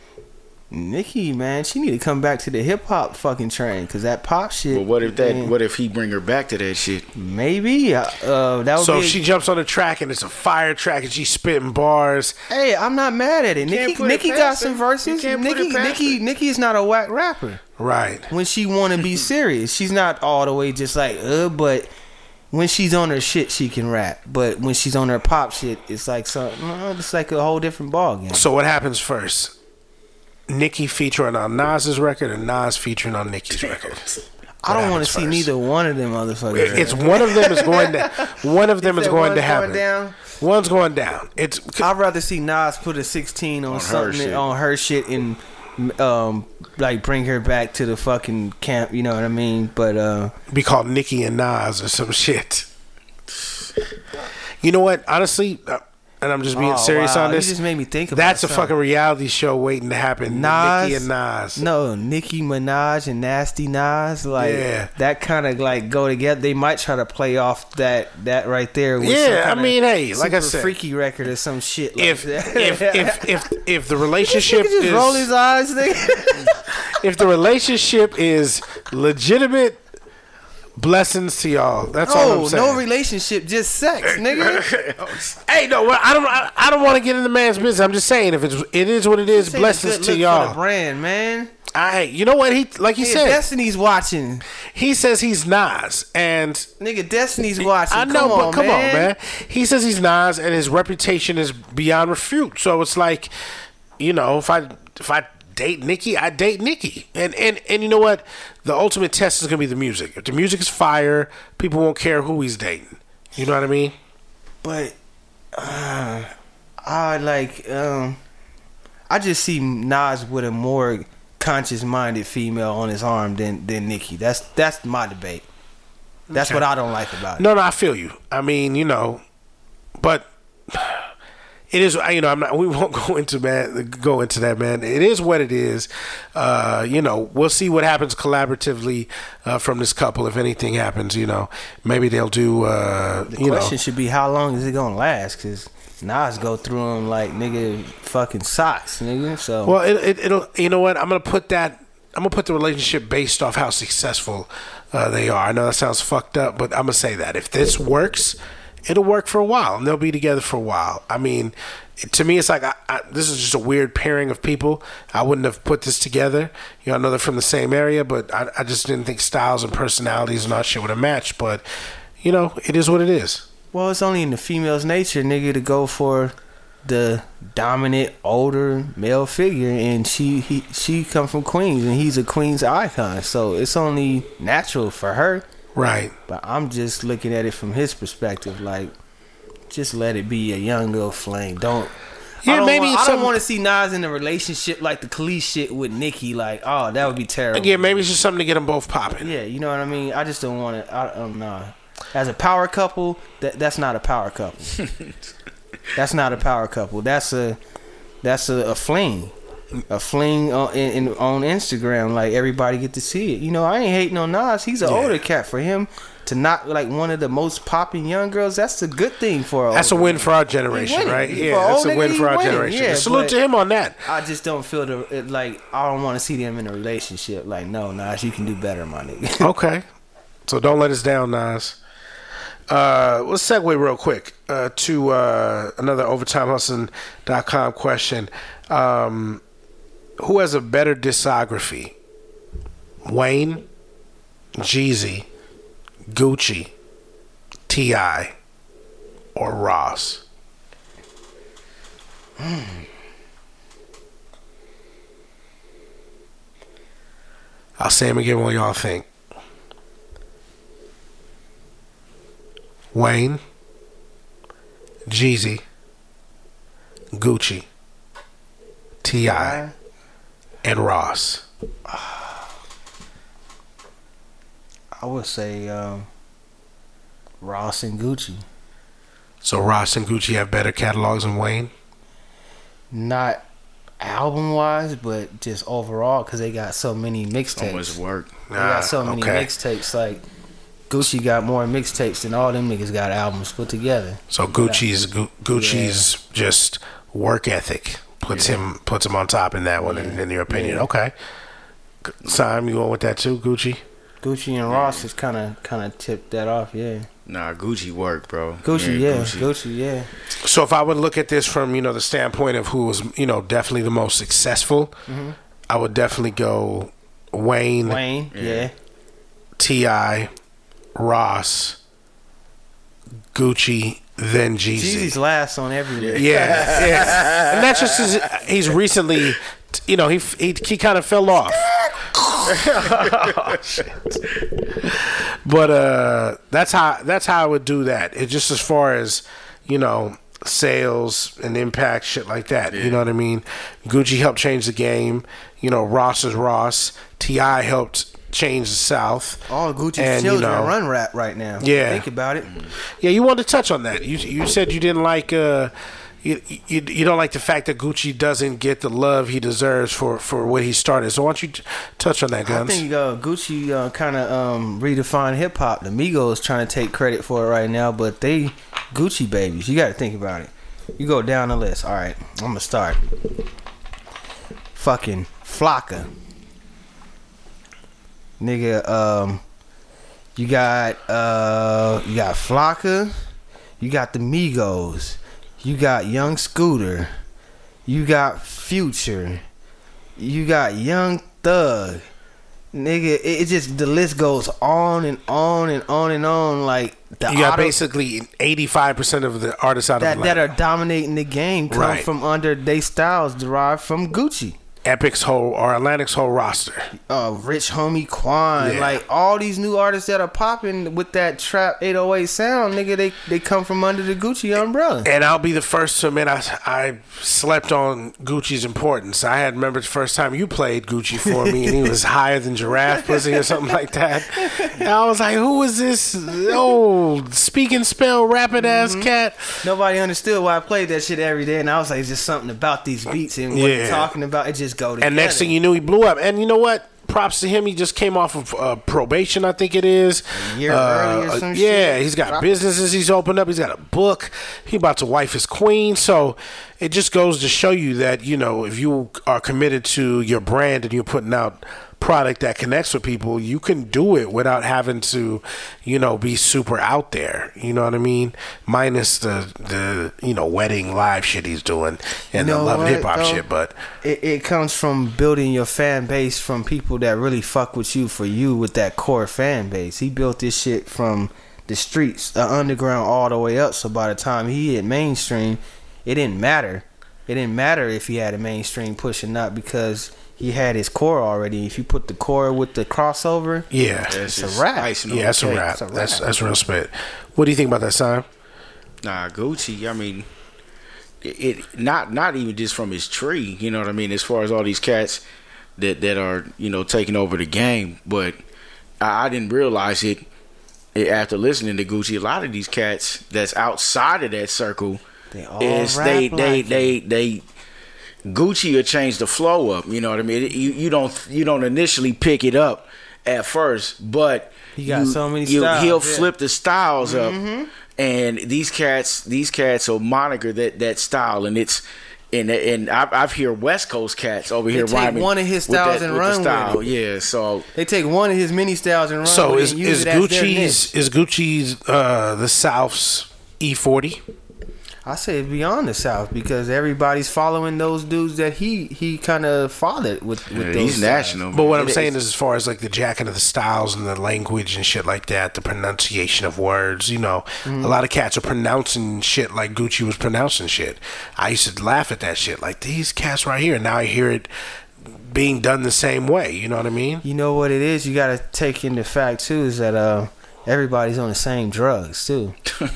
Nicki, man, she need to come back to the hip hop fucking train because that pop shit. But what if that? Man, what if he bring her back to that shit? Maybe. Uh, that would so be if she jumps on the track and it's a fire track and she's spitting bars. Hey, I'm not mad at it. Nicki, Nicki got some verses. Nicki, Nicki, Nicki is not a whack rapper. Right. When she want to be serious, she's not all the way just like uh. But when she's on her shit, she can rap. But when she's on her pop shit, it's like something. It's like a whole different ball game. So what happens first? Nicki featuring on Nas's record and Nas featuring on Nicki's record. I don't want to see neither one of them motherfuckers. It's one of them is going to one of them is going to happen. Going down? One's going down. It's I'd rather see Nas put a sixteen on, on something her on her shit and um, like bring her back to the fucking camp. You know what I mean? But uh, be called Nicki and Nas or some shit. You know what? Honestly, uh, and I'm just being oh, serious wow. on this. You just made me think about That's something. a fucking reality show waiting to happen. Nas, Nicki and Nas. No, Nicki Minaj and Nasty Nas, like Yeah. that kind of like go together. They might try to play off that that right there. With Yeah, some I mean, hey, like I super said, freaky record or some shit. Like if, that. if if if if the relationship He just is roll his eyes, nigga. if the relationship is legitimate, blessings to y'all. That's all I'm No, saying. no relationship, just sex, nigga. Hey, no, well, I don't. I, I don't want to get in the man's business. I'm just saying, if it's it is what it is, Take a blessings good to look for y'all. the brand, man. I, you know what he like he Hey, said. Destiny's watching, He says he's Nas, and nigga. Destiny's watching. I know, come but on, come man. on, man. He says he's Nas, and his reputation is beyond refute. So it's like, you know, if I if I date Nicki, I date Nicki, and and and you know what? The ultimate test is gonna be the music. If the music is fire, people won't care who he's dating. You know what I mean? But uh, I like. Um, I just see Nas with a more conscious-minded female on his arm than than Nicki. That's that's my debate. That's Okay. what I don't like about it. No, no, I feel you. I mean, you know, but it is. You know, I'm not. We won't go into man. Go into that, man. It is what it is. Uh, you know, we'll see what happens collaboratively uh, from this couple. If anything happens, you know, maybe they'll do. Uh, The you question know, should be how long is it gonna last? Because Nas go through them like nigga fucking socks, nigga. So well, it, it, it'll. You know what? I'm gonna put that. I'm gonna put the relationship based off how successful uh, they are. I know that sounds fucked up, but I'm gonna say that if this works, it'll work for a while, and they'll be together for a while. I mean, it, to me, it's like I, I, this is just a weird pairing of people. I wouldn't have put this together. You know, I know they're from the same area, but I, I just didn't think styles and personalities and all that shit would have matched. But you know, it is what it is. well, it's only in the female's nature, nigga, to go for the dominant older male figure, and she he she come from Queens, and he's a Queens icon, so it's only natural for her. Right. But I'm just looking at it from his perspective, like just let it be a young little flame. Don't. Yeah, I don't maybe want, it's I don't some- want to see Nas in a relationship like the Khalees shit with Nicki. Like, oh, that would be terrible. Again, maybe it's just something to get them both popping. Yeah, you know what I mean. I just don't want it. I don't know. As a power couple, that that's not a power couple. That's not a power couple. That's a that's a, a fling, a fling on in, in, on Instagram. Like everybody get to see it. You know, I ain't hating on Nas. He's an Yeah. older cat. For him to not like one of the most popping young girls, that's a good thing for. A That's a older win man. for our generation, winning. right? For Yeah, that's old a nigga, win he for our winning. generation. Yeah, Salute but to him on that. I just don't feel the it, like I don't want to see them in a relationship. Like, no, Nas, you can do better, my nigga. Okay. So don't let us down, Nas. Uh, let's segue real quick uh, to uh, another overtime hustling dot com question. Um, who has a better discography? Wayne, Jeezy, Gucci, T I, or Ross? I'll say them again while y'all think. Wayne, Jeezy, Gucci, T I, and Ross. I would say um, Ross and Gucci. So Ross and Gucci have better catalogs than Wayne? Not album wise, but just overall because they got so many So mixtapes. much work. They got so Ah, many okay. mixtapes. Like Gucci got more mixtapes than all them niggas got albums put together. So Gucci's Gu- Gucci's just work ethic puts him puts him on top in that one, in, in your opinion. Yeah. Okay. Simon, you going with that too, Gucci? Gucci and Ross has kind of kind of tipped that off. Yeah, Nah, Gucci work, bro. Gucci. Yeah, Gucci. Gucci. Yeah. So if I would look at this from, you know, the standpoint of who was, you know, definitely the most successful, I would definitely go Wayne, Wayne. Yeah. T I, Ross, Gucci, then Jeezy. Jeezy's last on every list. Yeah, yeah. And that's just his, he's recently, you know, he he, he kind of fell off. Oh, shit. But uh, that's how that's how I would do that. It just as far as, you know, sales and impact, shit like that. You know what I mean? Gucci helped change the game. You know, Ross is Ross. T I helped change the South. All Gucci's And, you children know, run rap right now. Yeah. Think about it. Yeah, you wanted to touch on that. You you said you didn't like uh, you, you you don't like the fact that Gucci doesn't get the love he deserves for, for what he started. So why don't you t- touch on that, Guns? I think uh, Gucci uh, kind of um, redefined hip hop. The Migos trying to take credit for it right now, but they Gucci babies. You got to think about it. You go down the list. All right, I'm gonna start. Fucking Flocka, nigga. Um, you got uh, you got Flocka. You got the Migos. You got Young Scooter. You got Future. You got Young Thug. Nigga, it, it just, the list goes on and on and on and on. Like, the you got auto, basically eighty-five percent of the artists out that, of that are dominating the game come Right. from under they styles derived from Gucci. Epic's whole or Atlantic's whole roster. Uh, Rich Homie Quan, Yeah. like all these new artists that are popping with that trap eight oh eight sound, nigga, they they come from under the Gucci umbrella. And I'll be the first to admit I, I slept on Gucci's importance. I had remembered the first time you played Gucci for me, and he was higher than Giraffe Pussy or something like that. And I was like, who is this old speaking spell rapping ass Mm-hmm. cat? Nobody understood why I played that shit every day, and I was like, it's just something about these beats and what Yeah. you're talking about. It just go together. And next thing you knew, he blew up. And you know what? Props to him. He just came off of uh, probation, I think it is. A year Uh, early or some yeah, shit. he's got Drop- businesses he's opened up. He's got a book. He about to wife his queen. So it just goes to show you that, you know, if you are committed to your brand and you're putting out product that connects with people, you can do it without having to, you know, be super out there. You know what I mean? Minus the, the you know, wedding live shit he's doing and You know the love and what, hip hop though? shit. But It, it comes from building your fan base from people that really fuck with you for you with that core fan base. He built this shit from the streets, the underground, all the way up. So by the time he hit mainstream, it didn't matter. It didn't matter if he had a mainstream push or not because he had his core already. If you put the core with the crossover, yeah. it's a wrap. Yeah, that's a Okay, wrap. it's a wrap. That's that's real spit. What do you think about that, Sam? Nah, Gucci. I mean, it, it not not even just from his tree. You know what I mean? As far as all these cats that that are you know taking over the game, but I, I didn't realize it, it after listening to Gucci. A lot of these cats that's outside of that circle They all is rap they like they, him. they they Gucci will change the flow up. You know what I mean? You you don't you don't initially pick it up at first, but He got you- so many you- styles, He'll yeah. flip the styles Mm-hmm. up, and these cats these cats will moniker that that style, and it's. And and I've I've hear West Coast cats over here take rhyming one of his with styles that- and with the run with style. it. Yeah, so They take one of his mini styles and run So with is it and use is it as their Gucci's niche. is Gucci's uh, the South's E forty? I say it's beyond the South because everybody's following those dudes that he he kind of fathered with. with yeah, those he's styles. national. But what I'm It saying is- is, as far as like the jacking of the styles and the language and shit like that, the pronunciation of words, you know, Mm-hmm. a lot of cats are pronouncing shit like Gucci was pronouncing shit. I used to laugh at that shit, like these cats right here. And now I hear it being done the same way. You know what I mean? You know what it is? You got to take into fact too is that uh everybody's on the same drugs too.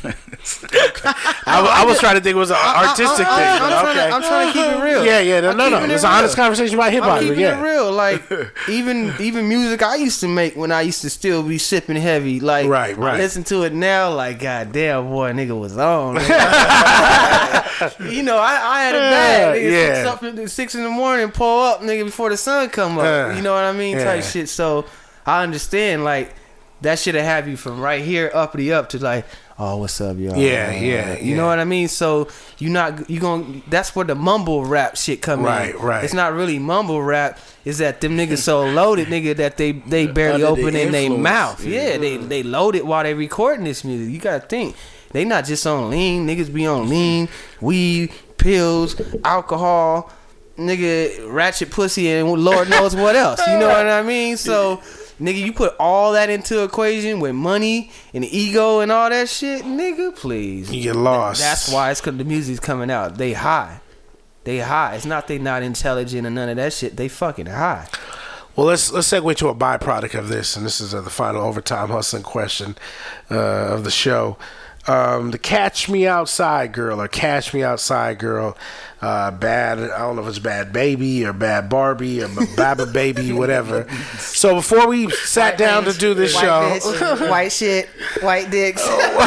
I, I was trying to think it was an artistic I, I, thing. I'm, but trying okay. to, I'm trying to keep it real. Yeah, yeah, no, I'm no, no. keeping it It's an honest real. conversation about hip hop. I'm but keeping yeah. it real. Like even even music I used to make when I used to still be sipping heavy. Like Right, right. I listen to it now. Like goddamn, boy, nigga was on. You know, I, I had it bad. Nigga, Yeah. six, up in, six in the morning, pull up, nigga, before the sun come up. Uh, you know what I mean? yeah. Type shit. So I understand. Like that shit'll have you from right here uppity up to like, oh, what's up, y'all? Yeah, yeah, You yeah. know what I mean? So you not you going that's where the mumble rap shit come Right, in. right. It's not really mumble rap. It's that them niggas so loaded, nigga, that they they barely Under the open in their influence. mouth. Yeah. Yeah, they they loaded while they recording this music. You gotta think. They not just on lean. Niggas be on lean, weed, pills, alcohol, nigga, ratchet pussy, and Lord knows what else. You know what I mean? So, nigga, you put all that into equation with money and ego and all that shit, nigga, please. You get lost. That's why it's because the music's coming out. They high. They high. It's not they not intelligent or none of that shit. They fucking high. Well, let's let's segue to a byproduct of this, and this is uh, the final overtime hustling question uh, of the show. Um, the Catch Me Outside Girl or Cash Me Outside Girl, uh, bad, I don't know if it's Bad Baby or Bad Barbie or Baba Baby, whatever. So before we sat down to do this White show, bitch, white shit, white dicks.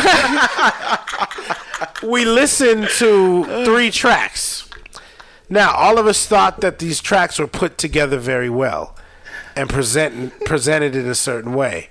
we listened to three tracks. Now, all of us thought that these tracks were put together very well and present, presented in a certain way.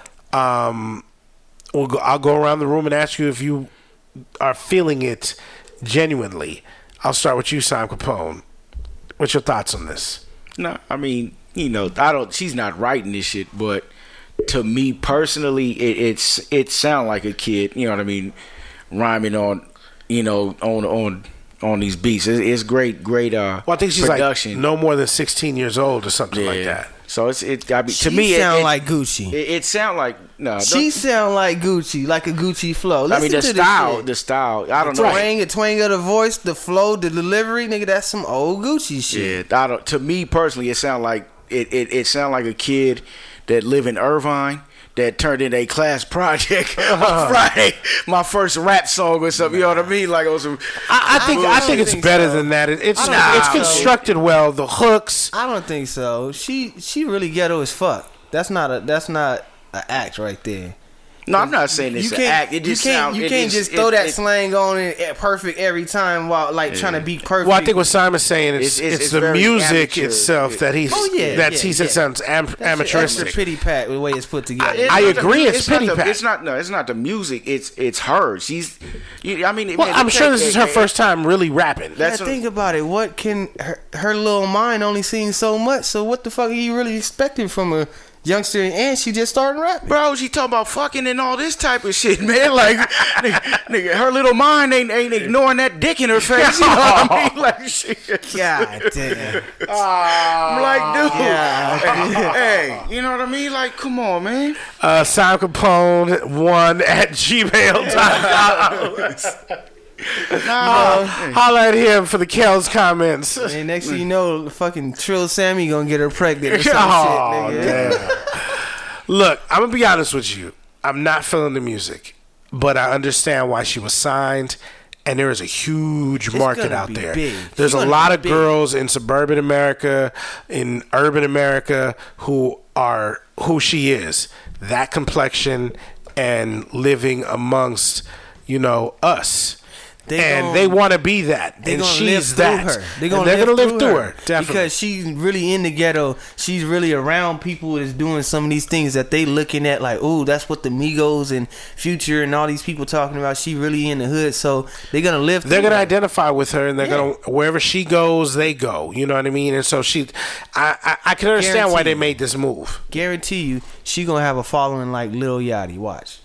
Um... We'll go, I'll go around the room and ask you if you are feeling it genuinely. I'll start with you, Sam Capone. What's your thoughts on this? No, I mean, you know, I don't. She's not writing this shit, but to me personally, it, it's it sound like a kid. You know what I mean? Rhyming on, you know, on on on these beats. It's, it's great, great. Uh, well, I think she's production. like no more than sixteen years old or something yeah. like that. So it's it. I mean, She to me, it sound it, like Gucci. It, it sound like no. She sound like Gucci, like a Gucci flow. Listen I mean, the to style, this shit. the style. I don't the know. twang, the twang of the voice, the flow, the delivery, nigga. That's some old Gucci shit. Yeah, I don't. To me personally, it sound like it. It, it sound like a kid that live in Irvine that turned in a class project on Friday. My first rap song or something. You know what I mean? Like on some. I, I think I think it's think better so. than that. It, it's I don't it's think so. constructed well. The hooks. I don't think so. She she really ghetto as fuck. That's not a that's not an act right there. No, I'm not saying it's you an can't, act. It just you can't, sound, you it can't just, just throw it, that it, slang on it at perfect every time while like Yeah. trying to be perfect. Well, I think what Simon's saying is It's- it's, it's- it's the very music amateur. itself Yeah. that he's Oh, yeah, that yeah, he said yeah. sounds am, That shit extra amateuristic. pity pat the way it's put together. It's I not the agree, mu- it's not pity the- pat. It's not. No, it's not the music. It's it's her. She's. You, I mean, Well, man, I'm it sure take- this is it- her it- first time really rapping. Yeah, That's think about it. What can her, her little mind only seen so much? So what the fuck are you really expecting from a youngster? And she just started rapping. Bro, she talking about fucking and all this type of shit, man. Like, nigga, nigga, her little mind ain't ain't ignoring that dick in her face. You know what I mean? Like, shit. God damn. I'm like, dude. Yeah. Hey, you know what I mean? Like, come on, man. Uh, Sam Capone one at gmail dot com. Uh, holla at him for the Kells comments. And next thing you know, fucking Trill Sammy gonna get her pregnant or some Oh, shit, nigga. damn. Look, I'm gonna be honest with you. I'm not feeling the music, but I understand why she was signed, and there is a huge market gonna out be there. big. There's It's a gonna lot be of big. girls in suburban America, in urban America, who are who she is. That complexion and living amongst, you know, us. They and gon- they want to be that, They and gonna live she's through that. her. They And gonna they're live gonna live through, through her, her, definitely. because she's really in the ghetto. She's really around people that's doing some of these things that they looking at like, ooh, that's what the Migos and Future and all these people talking about. She really in the hood, so they're gonna live. They're through gonna her. identify with her, and they're Yeah. gonna wherever she goes, they go. You know what I mean? And so she, I, I, I can understand why Guarantee they you. made this move. Guarantee you, she gonna have a following like Lil Yachty. Watch.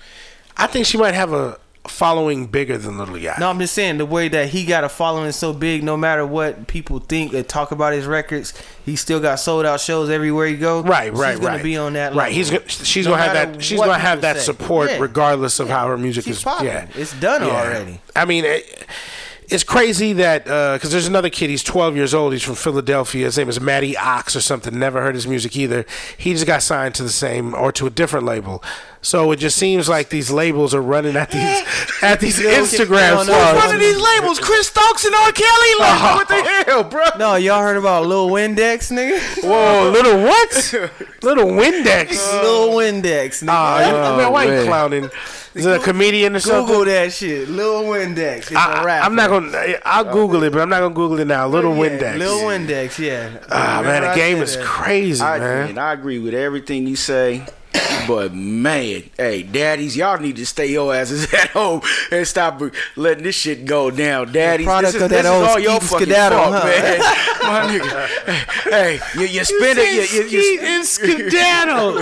I think she might have a following bigger than Little Yachty. No, I'm just saying the way that he got a following so big, no matter what people think and talk about his records, he still got sold out shows everywhere he go. Right, right, She's gonna right. be on that. Right, level. he's gonna, she's No gonna have matter that. She's what gonna have people that say. support Yeah. regardless of how her music She's is. popping. Yeah, It's done Yeah. already. I mean. It, It's crazy that because there's another kid. He's twelve years old. He's from Philadelphia. His name is Matty Ox or something. Never heard his music either. He just got signed to the same or to a different label. So it just seems like these labels are running at these at these Instagram no, no, stars. no, One of these labels, Chris Stokes and R. Kelly. Like, what the hell, bro? No, y'all heard about Lil Windex, nigga? Whoa, little what? Little Windex. Lil Windex, nigga. Ah, you- man, why you man. clowning? Is it a comedian or something? Google that shit. Lil Windex. It's a I, rapper. I'm not gonna. I'll Google it, but I'm not gonna Google it now. Little Yeah, Windex. Lil Windex, yeah. Ah, man, Remember the I game said is that. crazy, I, man. man, I agree with everything you say. But man, hey, daddies, y'all need to stay your asses at home and stop letting this shit go down. Daddies, product this is, of that this old is all your skeet and fucking skedaddle, fault, huh? man. My nigga, hey, you, you spend it, you, you, you, and skedaddle.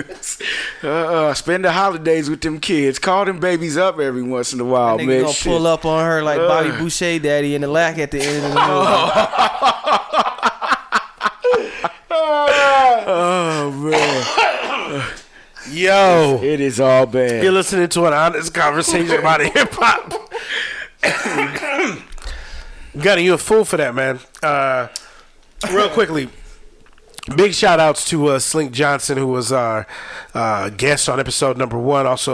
uh, uh, spend the holidays with them kids. Call them babies up every once in a while, Nigga man. gonna Shit. pull up on her like Bobby Boucher daddy in the lack at the end of the movie. Oh man, Yo, it is all bad. you're listening to an honest conversation about hip hop. Gunny, you a fool for that, man. Uh, real quickly, big shout outs to uh, Slink Johnson, who was our uh, guest on episode number one. Also,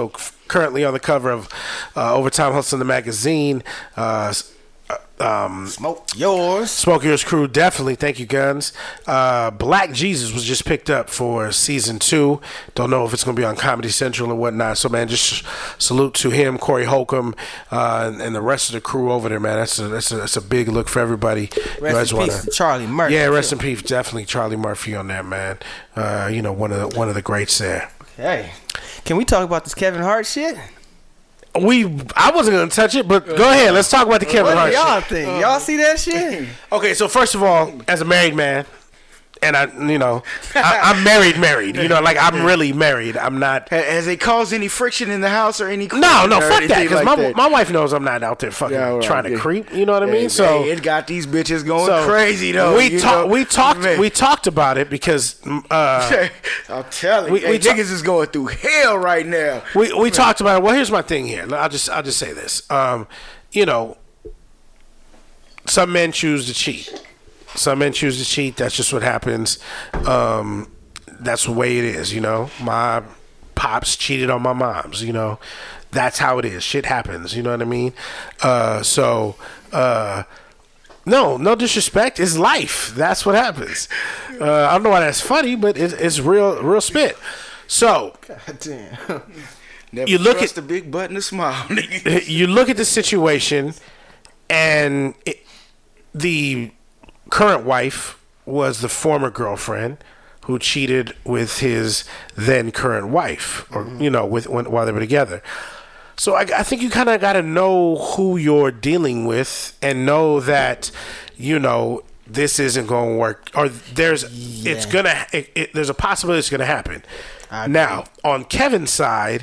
currently on the cover of uh, Overtime Hustling the magazine. Uh, Um, Smoke yours. Smoke Yours Crew, definitely. Thank you, Guns. Uh, Black Jesus was just picked up for season two. Don't know if it's going to be on Comedy Central or whatnot. So, man, just salute to him, Corey Holcomb, uh, and, and the rest of the crew over there, man. That's a that's a, that's a big look for everybody. Rest in wanna, peace to Charlie Murphy. Yeah, rest in peace, definitely Charlie Murphy on that, man. Uh, you know, one of the, one of the greats there. Hey, can we talk about this Kevin Hart shit? We, I wasn't gonna touch it, but go ahead. Let's talk about the Kevin What Hart do y'all shit. think? Y'all see that shit? Okay, so first of all, as a married man, and I, you know, I, I'm married, married. You know, like I'm really married. I'm not. Has it caused any friction in the house or any? No, no, fuck that. Because like my that? my wife knows I'm not out there fucking Yeah, right, trying to yeah. creep. You know what I mean? Hey, So hey, it got these bitches going so crazy though. We you talked. know? We talked. Man. We talked about it because uh, I'm telling We- you, hey, we ta- niggas is going through hell right now. we we talked about it. Well, here's my thing here. I'll just I'll just say this. Um, you know, some men choose to cheat. Some men choose to cheat. That's just what happens. Um, that's the way it is, you know. My pops cheated on my mom's, you know. That's how it is. Shit happens, you know what I mean? Uh, so, uh, no, no disrespect. It's life. That's what happens. Uh, I don't know why that's funny, but it's, it's real, real spit. So, God damn. Never You look trust at- a big button to smile. nigga. you look at the situation, and it, the current wife was the former girlfriend who cheated with his then current wife, or you know, with when, while they were together. So I, I think you kind of got to know who you're dealing with and know that, you know, this isn't going to work, or there's it's gonna it, it, there's a possibility it's going to happen. I agree. Now on Kevin's side,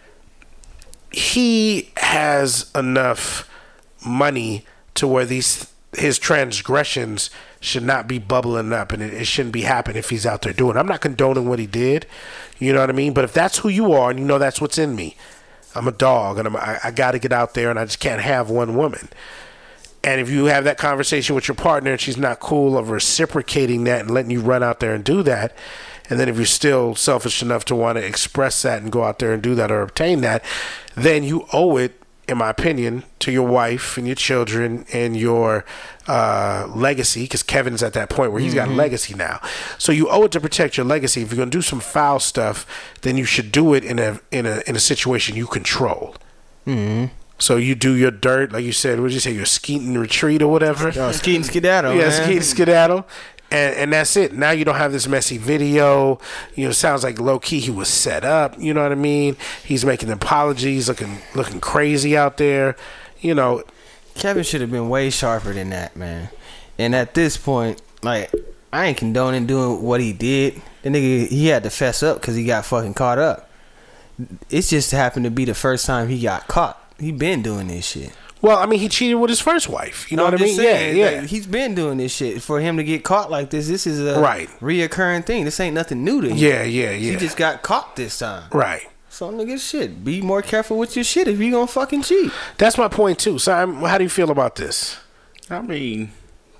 he has enough money to where these his transgressions should not be bubbling up, and it, it shouldn't be happening if he's out there doing it. I'm not condoning what he did, you know what I mean? But if that's who you are, and you know that's what's in me, I'm a dog, and I'm, I, I got to get out there, and I just can't have one woman. And if you have that conversation with your partner and she's not cool of reciprocating that and letting you run out there and do that, and then if you're still selfish enough to want to express that and go out there and do that or obtain that, then you owe it, in my opinion, to your wife and your children and your uh, legacy, because Kevin's at that point where he's got a legacy now. So you owe it to protect your legacy. If you're going to do some foul stuff, then you should do it in a in a in a situation you control. Mm-hmm. So you do your dirt, like you said. What did you say? Your skeeting retreat or whatever. Yo, skeeting skedaddle, Yeah, man. skeeting skedaddle. And, and that's it. Now you don't have this messy video. You know, it sounds like low key he was set up. You know what I mean? He's making apologies, looking looking crazy out there. You know, Kevin should have been way sharper than that, man. And at this point, like, I ain't condoning doing what he did. The nigga, he had to fess up because he got fucking caught up. It's just happened to be the first time he got caught. He been doing this shit. well, I mean, he cheated with his first wife. You know No, what I'm I just mean? saying, yeah, like, yeah. he's been doing this shit. For him to get caught like this, this is a Right. reoccurring thing. This ain't nothing new to him. Yeah, yeah, yeah. He just got caught this time. Right. So nigga, shit, be more careful with your shit if you gonna fucking cheat. That's my point too. So, I'm, how do you feel about this? I mean,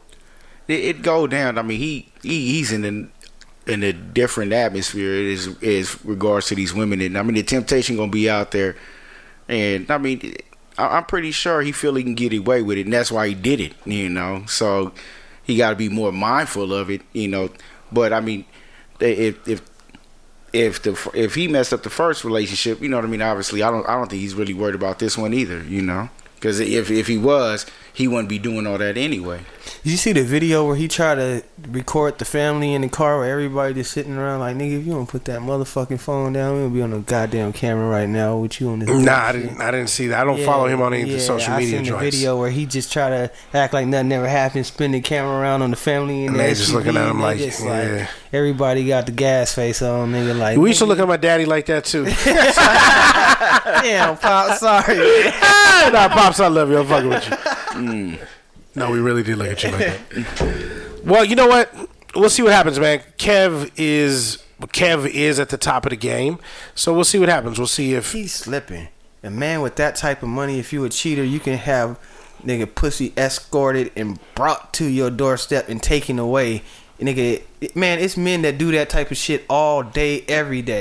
it, it go down. I mean, he, he he's in an in a different atmosphere as as regards to these women, and I mean the temptation gonna be out there, and I mean, I, I'm pretty sure he feel he can get away with it, and that's why he did it. You know, so he got to be more mindful of it. You know, but I mean, if if if the if he messed up the first relationship, you know what I mean. Obviously, I don't I don't think he's really worried about this one either. You know. Because if if he was, he wouldn't be doing all that anyway. Did you see the video where he tried to record the family in the car where everybody just sitting around like, nigga, if you don't put that motherfucking phone down, we don't be on the goddamn camera right now with you on this. Nah, I shit." didn't. I didn't see that. I don't Yeah, follow him on any of the yeah, social I media seen joints. the video where he just try to act like nothing ever happened, spin the camera around on the family and, And the they just S U V, looking at him and they like, just yeah. everybody got the gas face on, nigga. Like We used to nigga, look at my daddy like that too. damn, pop, sorry. Nah, pops, I love you. I'm fucking with you. Mm. No, we really did look at you like that. Well, you know what? We'll see what happens, man. Kev is Kev is at the top of the game, so we'll see what happens. We'll see if He's slipping. A man with that type of money, if you a cheater, you can have nigga pussy escorted and brought to your doorstep and taken away. Nigga, man, it's men that do that type of shit all day, every day.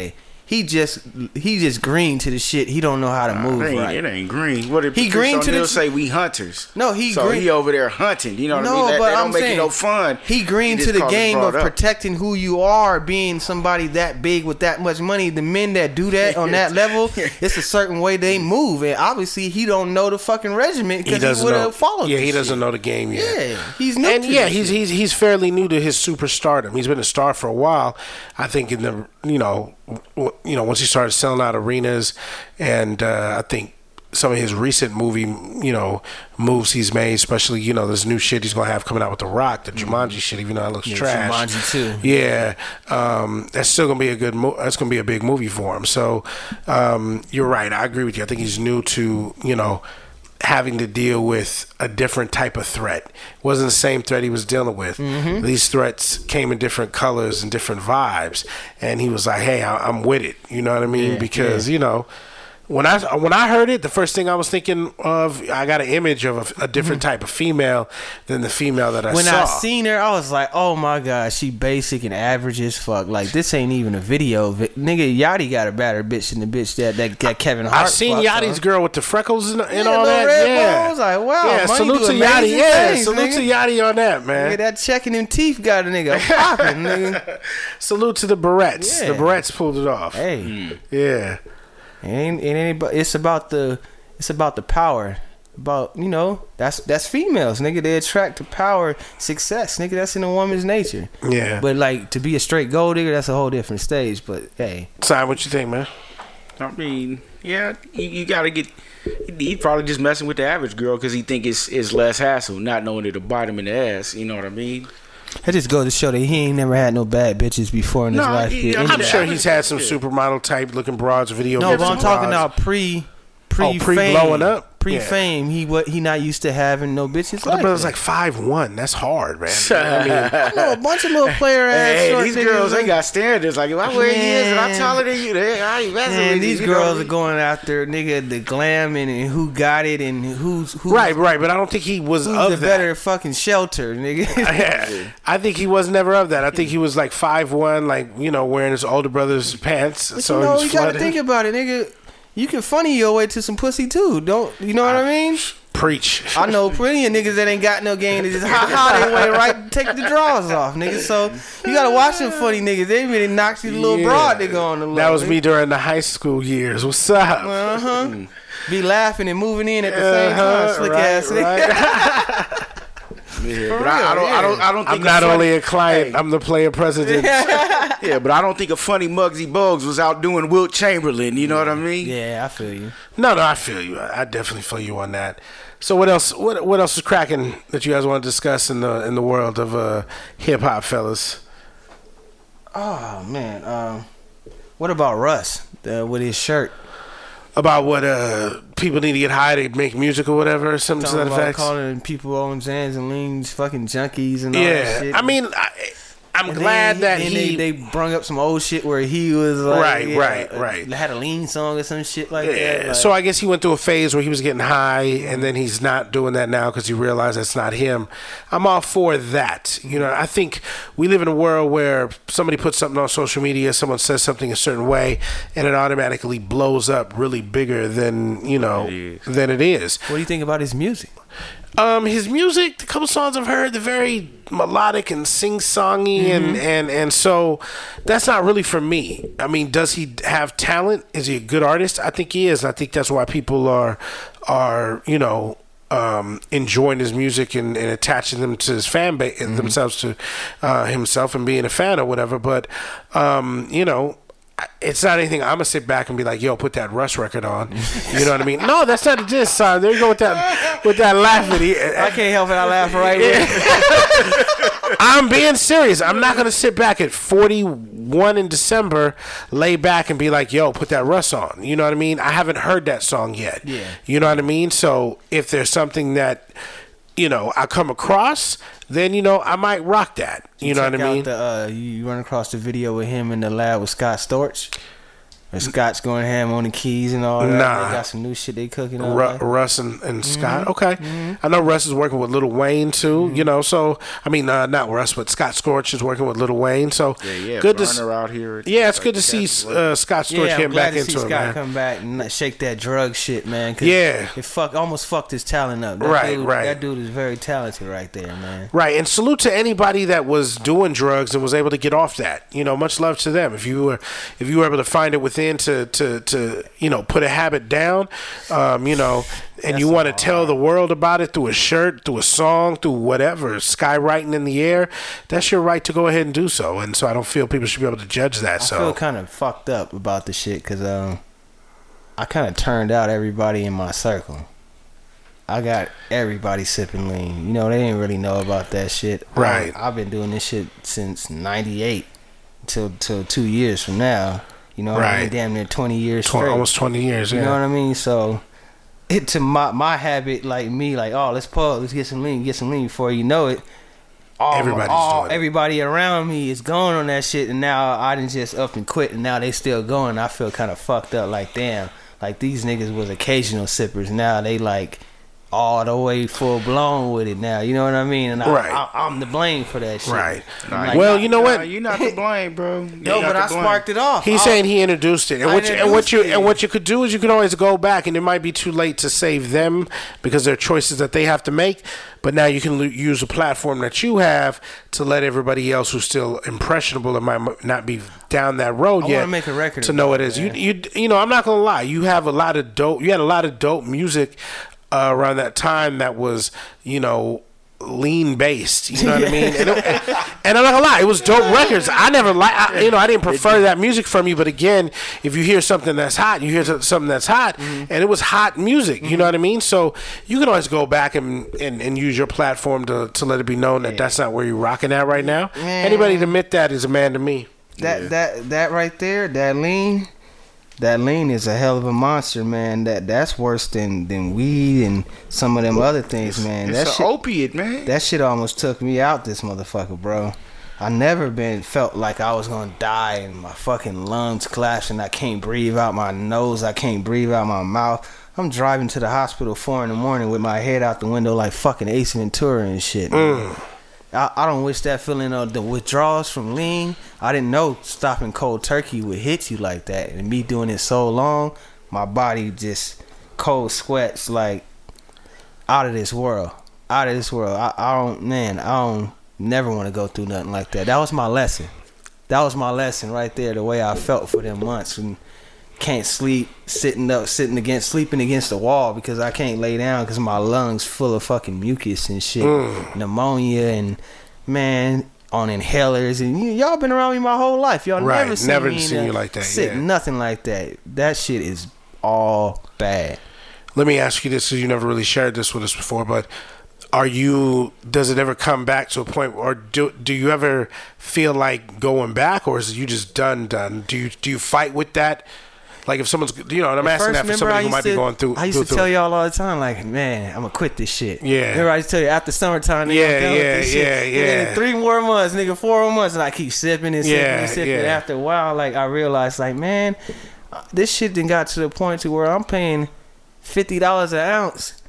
he just he just green to the shit. He don't know how to move it ain't, right. It ain't green. What did he green to the t- say we hunters? No, he so green. he over there hunting. You know what no, I mean? That, but that don't I'm make saying it no fun. He green He to just the called it game of brought up. protecting who you are, being somebody that big with that much money. The men that do that on that level, it's a certain way they move, and obviously he don't know the fucking regiment because he, he would have followed. Yeah, he shit. doesn't know the game yet. Yeah, he's new. And to yeah, this he's shit. he's he's fairly new to his superstardom. He's been a star for a while. I think in the you know w- you know once he started selling out arenas, and uh, I think some of his recent movie you know moves he's made, especially you know this new shit he's gonna have coming out with The Rock, the Jumanji shit, even though it looks Yeah, trash. Jumanji too. Yeah, um, that's still gonna be a good. Mo- that's gonna be a big movie for him. So um, you're right. I agree with you. I think he's new to you know. having to deal with a different type of threat. It wasn't the same threat he was dealing with. Mm-hmm. These threats came in different colors and different vibes, and he was like, hey, I- I'm with it. You know what I mean? Yeah, because, yeah. you know, when I when I heard it, the first thing I was thinking of, I got an image of a, a different type of female than the female that I When saw. I seen her, I was like, "Oh my god, she basic and average as fuck. Like this ain't even a video. Vi- Nigga, Yachty got a better bitch than the bitch that that, that Kevin Hart. I seen fucked, Yachty's huh? girl with the freckles and, and Yeah, all little that. red Yeah, balls. Like, wow, yeah. man, you Salute do to Yachty. amazing Yeah, things, salute nigga. to Yachty on that, man. Nigga, that checking them teeth got a nigga popping, nigga. Salute to the Barrettes. Yeah. The Barrettes pulled it off. Hey, Yeah. it ain't, it ain't about, it's about the it's about the power. About you know that's that's females, nigga. They attract to power, success, nigga. That's in a woman's nature. Yeah. But like to be a straight gold digger, that's a whole different stage. But hey, Si, what you think, man? I mean, yeah, you, you gotta get. He probably just messing with the average girl because he think it's it's less hassle, not knowing that the bottom in the ass. You know what I mean? that just goes to show that he ain't never had no bad bitches before in his No, life. he- Did I'm any- I'm Yeah. sure he's had some Yeah. supermodel type looking broads, video. no, clips but I'm of talking broads. about pre pre Oh, fame, pre-blowing up? pre fame. He what he not used to having no bitches The like brother's that. like five one. That's hard, man. I mean, I know a bunch of little player ass Hey, short these niggas, girls, they man. got standards. Like if I wear years and I'm Man. taller than you, they, I ain't messing Man, with these you. you know girls what I are mean? going after nigga the glam and, and who got it and who's who's, right, right. But I don't think he was who's of the that. better fucking shelter, nigga. Yeah. I think he was never of that. I think he was like five one, like you know, wearing his older brother's pants. But so you know, he was you gotta flooded. think about it, nigga. You can funny your way to some pussy too. Don't you know what I mean? Preach. I know plenty of niggas that ain't got no game to just ha ha they way right take the drawers off, nigga. So you gotta watch them funny niggas. They really knocked you little Yeah. broad nigga on the low. That was me during the high school years. What's up? Uh huh. Be laughing and moving in at the same time, Uh-huh, slick right, ass nigga. right. Yeah, but I, I don't, I don't, I don't think I'm a not funny- only a client, Hey. I'm the player president. Yeah, but I don't think a funny Muggsy Bogues was out doing Wilt Chamberlain. You know what I mean? Yeah, I feel you. No, no, I feel you. I I definitely feel you on that. So what else? What what else is cracking that you guys want to discuss in the in the world of uh, hip hop, fellas? Oh man, um, what about Russ uh, with his shirt? About what uh, people need to get high to make music or whatever, or something to Talking that about effect. calling people on Zans and Leans fucking junkies and all that Yeah, shit. I mean, I, I'm And glad then that then he. they, they brung up some old shit where he was like, Right, yeah, right, uh, right. had a lean song or some shit like Yeah, that. Like, so I guess he went through a phase where he was getting high, and then he's not doing that now because he realized that's not him. I'm all for that. You know, I think we live in a world where somebody puts something on social media, someone says something a certain way, and it automatically blows up really bigger than you know than it is. what do you think about his music? Um, his music, the couple songs I've heard, they're very melodic and sing-songy, Mm-hmm. and, and and so that's not really for me. I mean, does he have talent? Is he a good artist? I think he is. I think that's why people are are you know um, enjoying his music and, and attaching them to his fan base, Mm-hmm. themselves to uh, himself and being a fan or whatever. But um, you know. It's not anything I'm gonna sit back and be like, "Yo, put that Russ record on." You know what I mean? No, that's not it. Just son, there you go with that with that laughing. I can't help it. I laugh right now. I'm being serious. I'm not gonna sit back at forty-one in December, lay back and be like, "Yo, put that Russ on." You know what I mean? I haven't heard that song yet. Yeah. You know what I mean? So if there's something that you know I come across, then you know I might rock that. You know what I Check out mean? The, uh, you run across the video with him in the lab with Scott Storch. Or Scott's going ham on the keys and all that. Nah. They got some new shit they cooking on. Ru- Russ and, and Scott. Okay. I know Russ is working with Lil Wayne too, you know, so I mean uh, not Russ, but Scott Storch is working with Lil Wayne. So Yeah, yeah. good to Burner s- out here. Yeah, it's good to see uh, Scott Storch Yeah, I'm getting glad back to into see it, Scott man. come back and not shake that drug shit, man. 'cause Yeah. it fuck almost fucked his talent up. That Right, dude, right. That dude is very talented right there, man. Right, and salute to anybody that was doing drugs and was able to get off that. You know, much love to them. If you were, if you were able to find it within to, to, to you know, put a habit down, um, you know, and That's you want to all tell the world about it through a shirt, through a song, through whatever, skywriting in the air, that's your right to go ahead and do so. And so I don't feel people should be able to judge that. I so feel kind of fucked up about the shit because um, I kind of turned out everybody in my circle. I got everybody sipping lean. You know, they didn't really know about that shit. Right. I, I've been doing this shit since ninety-eight till till two years from now. You know, what I mean? Right. Damn near twenty years Tw- straight. almost twenty years. You Yeah. know what I mean? So it to my my habit, like me, like oh, let's pause, let's get some lean, get some lean. Before you know it, all, Everybody's all doing it. everybody around me is going on that shit, and now I didn't just up and quit, and now they still going. I feel kind of fucked up. Like damn, like these niggas was occasional sippers. Now they like all the way full blown with it now. You know what I mean? And I, Right. I, I'm the blame for that shit. Right. I'm like, Well, you know what? Nah, you're not to blame, bro. no, but I sparked it off. He's I- saying he introduced it, and I what you, and what you introduced it. and what you could do is you could always go back, and it might be too late to save them because there are choices that they have to make. But now you can lo- use a platform that you have to let everybody else who's still impressionable and might m- not be down that road I yet wanna make a record to know about it it, is. You man. you you know I'm not gonna lie. You have a lot of dope. You had a lot of dope music uh, around that time that was you know. lean based, you know what I mean? And, it- and I'm not gonna lie, it was dope records. I never like, you know, I didn't prefer that music from you. But again, if you hear something that's hot, you hear something that's hot, and it was hot music. You know what I mean? So you can always go back and, and, and use your platform to, to let it be known that that's not where you're rocking at right now. Man. Anybody to admit that is a man to me. That that that right there, that lean, that lean is a hell of a monster, man. That that's worse than, than weed and some of them other things, man. It's That an shit, opiate, man. that shit almost took me out, this motherfucker, bro. I never been felt like I was gonna die and my fucking lungs collapsing. I can't breathe out my nose. I can't breathe out my mouth. I'm driving to the hospital four in the morning with my head out the window like fucking Ace Ventura and shit. man. I, I don't wish that feeling of the withdrawals from lean. I didn't know stopping cold turkey would hit you like that. And me doing it so long, my body just cold sweats like out of this world. Out of this world. I, I don't, man, I don't never want to go through nothing like that. That was my lesson. That was my lesson right there, the way I felt for them months. And can't sleep, sitting up, sitting against, sleeping against the wall because I can't lay down because my lungs full of fucking mucus and shit, pneumonia, and man, on inhalers. And y- y'all been around me my whole life. Y'all Right, never seen never me seen in you a- like that, Sit, yeah. nothing like that. That shit is all bad. Let me ask you this, because you never really shared this with us before, but are you, does it ever come back to a point, or do do you ever feel like going back, or is it you just done, done? Do you do you fight with that? Like if someone's, you know, and I'm asking that for remember somebody I who used might to, be going through. I used go to through tell it. y'all all the time, like, man, I'm gonna quit this shit. Yeah. Remember I used to tell you after summertime, nigga, Yeah, I'm done with yeah, this shit. yeah, And then yeah. in three more months, nigga, four more months, and I keep sipping and sipping Yeah, and sipping. yeah. After a while, like I realized, like, man, uh, this shit done got to the point to where I'm paying fifty dollars an ounce,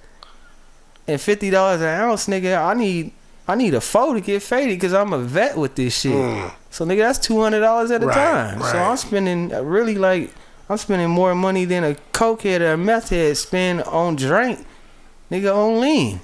and fifty dollars an ounce, nigga, I need. I need a four to get faded because I'm a vet with this shit. Mm. So nigga, that's two hundred dollars at a Right, time. So right. I'm spending uh, really like I'm spending more money than a cokehead or a meth head spend on drink, nigga, on lean.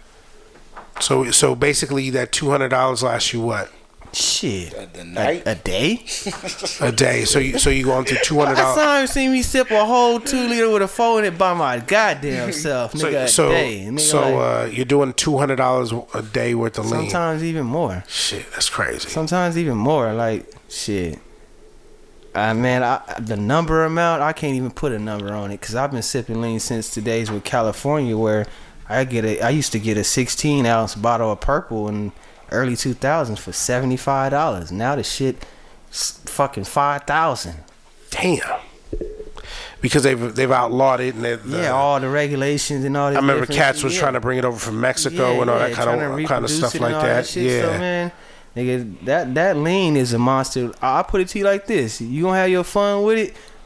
So so basically, that two hundred dollars lasts you what? Shit, The a, night. a day. A day. So you so you going through two hundred Last dollars. time you seen me sip a whole two liter with a four in it by my goddamn self, nigga, So so a day. Nigga, so like, uh, you're doing two hundred dollars a day worth of lean. sometimes even more. Shit, that's crazy. Sometimes even more. Like shit. Uh, man, I, the number amount, I can't even put a number on it because I've been sipping lean since the days with California, where I get a, I used to get a sixteen ounce bottle of purple in early two thousands for seventy-five dollars. Now the shit, is fucking five thousand. Damn. Because they've they've outlawed it, and they Yeah, all the regulations and all that. I remember cats was yeah. trying to bring it over from Mexico and all that kind trying to of kind of reproduce stuff it like and all that. shit. Yeah. So, man, nigga, that that lean is a monster. I I put it to you like this: you gonna have your fun with it.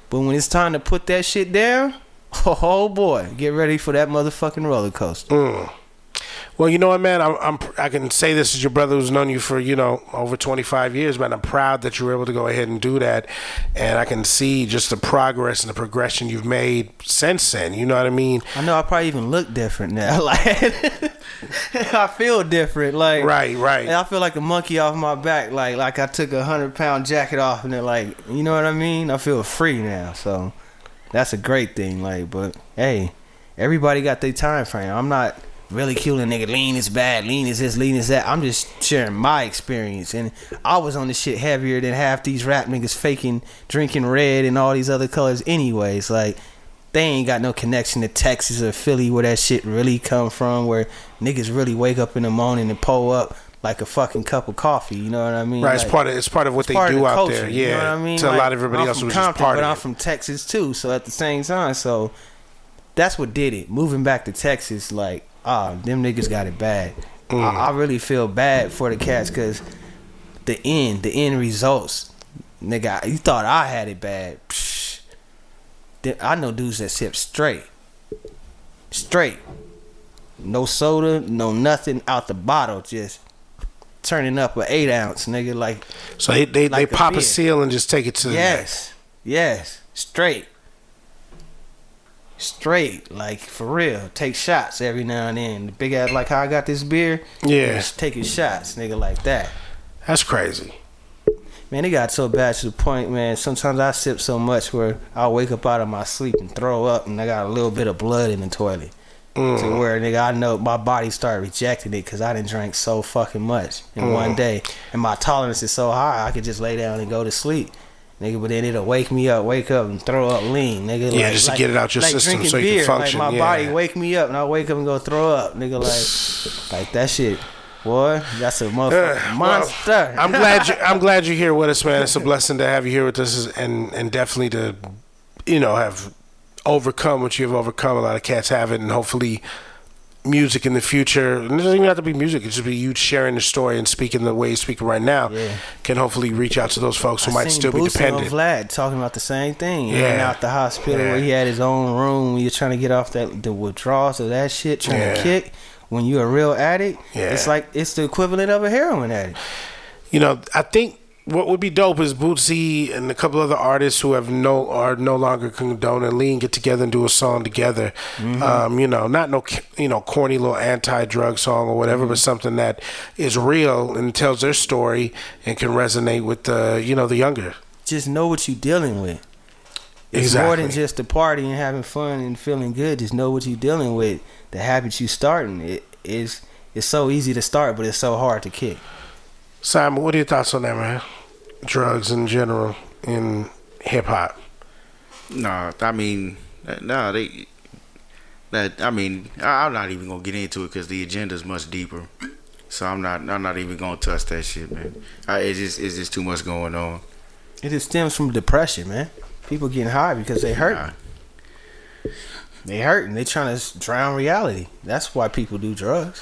But when it's time to put that shit down, oh boy, get ready for that motherfucking roller coaster. Mm. Well, you know what, man? I'm, I'm I can say this as your brother who's known you for, you know, over twenty-five years, man. I'm proud that you were able to go ahead and do that, and I can see just the progress and the progression you've made since then. You know what I mean? I know I probably even look different now. Like I feel different. Like right, right. I feel like a monkey off my back. Like like I took a hundred pound jacket off, and then like you know what I mean? I feel free now. So that's a great thing. Like, but hey, everybody got their time frame. I'm not really killing nigga, lean is bad, lean is this, lean is that. I'm just sharing my experience, and I was on this shit heavier than half these rap niggas faking drinking red and all these other colors anyways. Like, they ain't got no connection to Texas or Philly where that shit really come from, where niggas really wake up in the morning and pull up like a fucking cup of coffee, you know what I mean? Right, like, it's part of it's part of what they part do of the out culture, there. you Yeah, know what I mean? to Like, a lot of everybody I'm else from was just Compton, part but of I'm it. from Texas too, so at the same time, so that's what did it. Moving back to Texas, like, ah, them niggas got it bad. Mm. I, I really feel bad for the cats because the end, the end results, nigga, you thought I had it bad. Psh, I know dudes that sip straight, straight, no soda, no nothing out the bottle, just turning up an eight ounce, nigga, like. So they they, like they pop beer. a seal and just take it to the Yes, yes, straight. Straight, like for real. Take shots every now and then. The big ass, like how I got this beer. Yeah. Just taking shots, nigga, like that. That's crazy. Man, it got so bad to the point, man. Sometimes I sip so much where I'll wake up out of my sleep and throw up, and I got a little bit of blood in the toilet. Mm. To where, nigga, I know my body started rejecting it because I didn't drink so fucking much in Mm. one day. And my tolerance is so high, I could just lay down and go to sleep. Nigga, but then it'll wake me up, wake up and throw up lean, nigga. Yeah, like, just to like, get it out your like system drinking so you beer. can function. Like my yeah. body wake me up and I wake up and go throw up, nigga. Like, like that shit, boy. That's a motherfucking Uh, monster. Well, I'm glad you. I'm glad you're here with us, man. It's a blessing to have you here with us, and and definitely to, you know, have overcome what you've overcome. A lot of cats have it, and hopefully, music in the future. And it doesn't even have to be music. It should be you sharing the story and speaking the way you're speaking right now. Yeah. Can hopefully reach out to those folks who I might seen still be Boosie dependent. on Vlad talking about the same thing. Yeah. Yeah. Out the hospital Yeah. where he had his own room. When you're trying to get off that the withdrawals of that shit, trying Yeah. to kick. When you're a real addict, Yeah. it's like it's the equivalent of a heroin addict. You know, I think what would be dope is Bootsy and a couple other artists who have no are no longer condoning lean get together and do a song together. Mm-hmm. Um, you know, not no you know corny little anti-drug song or whatever, Mm-hmm. but something that is real and tells their story and can resonate with the you know the younger. Just know what you're dealing with. It's Exactly. more than just the party and having fun and feeling good. Just know what you're dealing with. The habits you starting. It is it's so easy to start, but it's so hard to kick. Simon, what are your thoughts on that, man? Drugs in general in hip hop. No, I mean, no, they. That I mean, I, I'm not even gonna get into it because the agenda is much deeper. So I'm not. I'm not even gonna touch that shit, man. I, it's just. It's just too much going on. It just stems from depression, man. People getting high because they hurt. Nah. They hurting. They trying to drown reality. That's why people do drugs.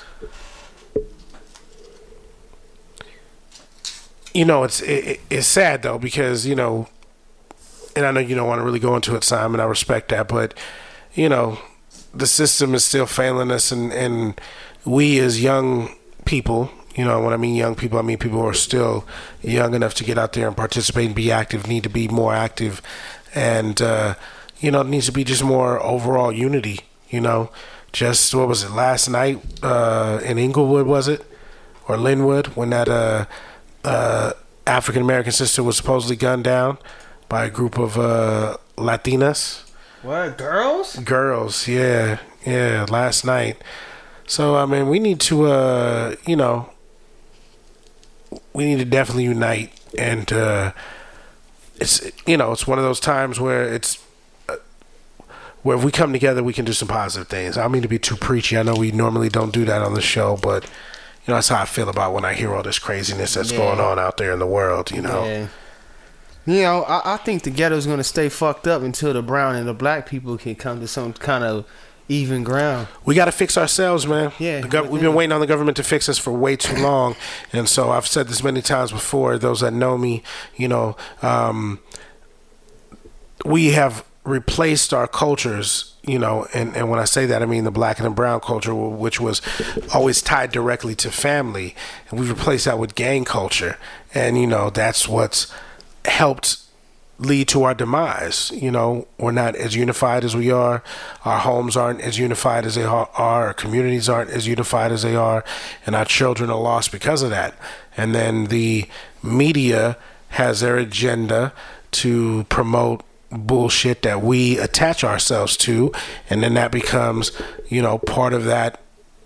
You know, it's it, it's sad though because you know, and I know you don't want to really go into it, Simon. I respect that, but you know, the system is still failing us, and and we as young people, you know, when I mean young people, I mean people who are still young enough to get out there and participate and be active, need to be more active, and uh, you know, it needs to be just more overall unity. You know, just what was it last night uh, in Inglewood, was it, or Linwood, when that uh, uh, African American sister was supposedly gunned down by a group of uh, Latinas. What, girls? Girls, yeah, yeah, last night. So, I mean, we need to, uh, you know, we need to definitely unite. And uh, it's, you know, it's one of those times where it's, uh, where if we come together, we can do some positive things. I don't mean to be too preachy. I know we normally don't do that on the show, but, you know, that's how I feel about when I hear all this craziness that's Yeah. going on out there in the world, you know. Yeah. You know, I, I think the ghetto's going to stay fucked up until the brown and the black people can come to some kind of even ground. We got to fix ourselves, man. Yeah, The gov- but we've then- been waiting on the government to fix us for way too long. And so I've said this many times before. Those that know me, you know, um, we have replaced our cultures, you know, and, and when I say that, I mean the black and the brown culture, which was always tied directly to family, and we've replaced that with gang culture, and you know that's what's helped lead to our demise. You know, we're not as unified as we are. Our homes aren't as unified as they are. Our communities aren't as unified as they are, and our children are lost because of that. And then the media has their agenda to promote bullshit that we attach ourselves to, and then that becomes, you know, part of that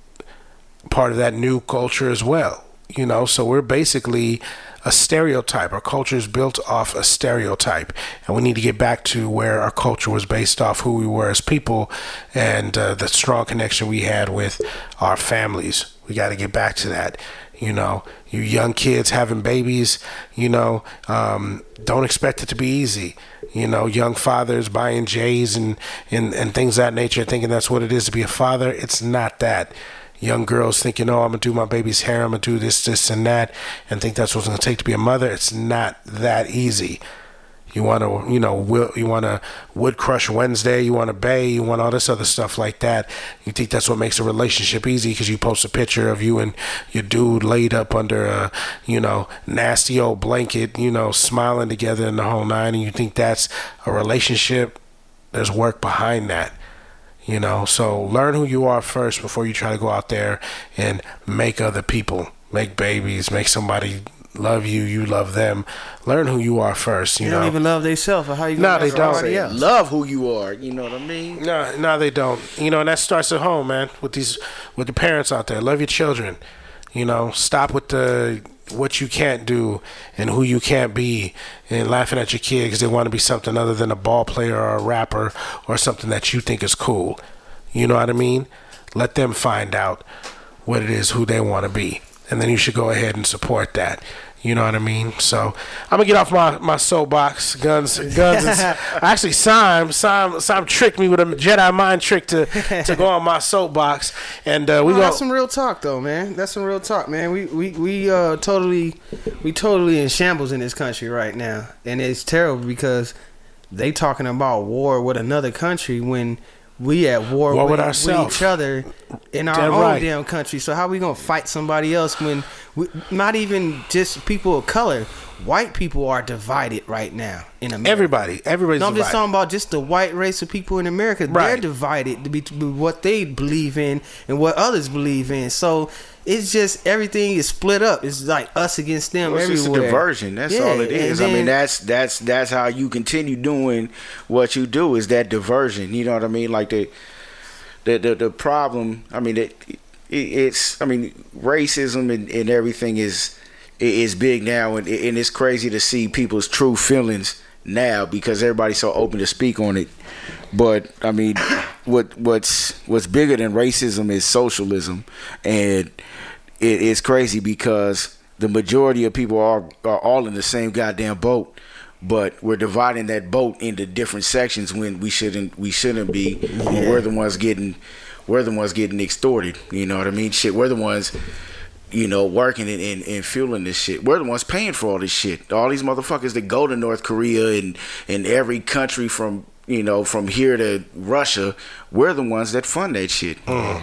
part of that new culture as well. You know, so we're basically a stereotype. Our culture is built off a stereotype, and we need to get back to where our culture was based off who we were as people and uh, the strong connection we had with our families. We got to get back to that. You know, you young kids having babies, you know, um, don't expect it to be easy. You know, young fathers buying J's and, and, and things of that nature, thinking that's what it is to be a father. It's not that. Young girls thinking, oh, I'm going to do my baby's hair, I'm going to do this, this, and that, and think that's what it's going to take to be a mother. It's not that easy. You want to, you know, will, you want to Wood Crush Wednesday, you want to bay, you want all this other stuff like that. You think that's what makes a relationship easy because you post a picture of you and your dude laid up under a, you know, nasty old blanket, you know, smiling together in the whole nine, and you think that's a relationship. There's work behind that. You know, so learn who you are first before you try to go out there and make other people, make babies, make somebody love you, you love them. Learn who you are first. You they know, don't even love themselves. Or how you no, gonna they don't. somebody else? Love who you are. You know what I mean? No, no, they don't. You know, and that starts at home, man. With these, with the parents out there, love your children. You know, stop with the what you can't do and who you can't be, and laughing at your kid because they want to be something other than a ball player or a rapper or something that you think is cool. You know what I mean? Let them find out what it is, who they want to be, and then you should go ahead and support that. You know what I mean? So I'm gonna get off my, my soapbox. Guns, guns. Is, actually, Sim, Sim, Sim tricked me with a Jedi mind trick to, to go on my soapbox, and uh, we oh, go. That's some real talk, though, man. That's some real talk, man. We we we uh totally we totally in shambles in this country right now, and it's terrible because they talking about war with another country when we at war, war with, with, ourselves. with each other in our Damn own right. damn country. So how we gonna fight somebody else when we, not even just people of color, white people are divided right now in America. Everybody, everybody's No, I'm divided. just talking about just the white race of people in America. Right. They're divided to be to what they believe in and what others believe in. So it's just everything is split up. It's like us against them Well, it's everywhere. just a diversion. That's Yeah, all it and is. I then- mean, that's that's that's how you continue doing what you do, is that diversion. You know what I mean? Like the the the, the problem. I mean, it, it it's. I mean, racism and, and everything is is big now, and and it's crazy to see people's true feelings now because everybody's so open to speak on it. But I mean, what what's what's bigger than racism is socialism, and it, it's crazy because the majority of people are are all in the same goddamn boat, but we're dividing that boat into different sections when we shouldn't we shouldn't be. Yeah. We're the ones getting we're the ones getting extorted. You know what I mean? Shit, we're the ones, you know, working and, and, and fueling this shit. We're the ones paying for all this shit. All these motherfuckers that go to North Korea and, and every country from, you know, from here to Russia, we're the ones that fund that shit. Mm.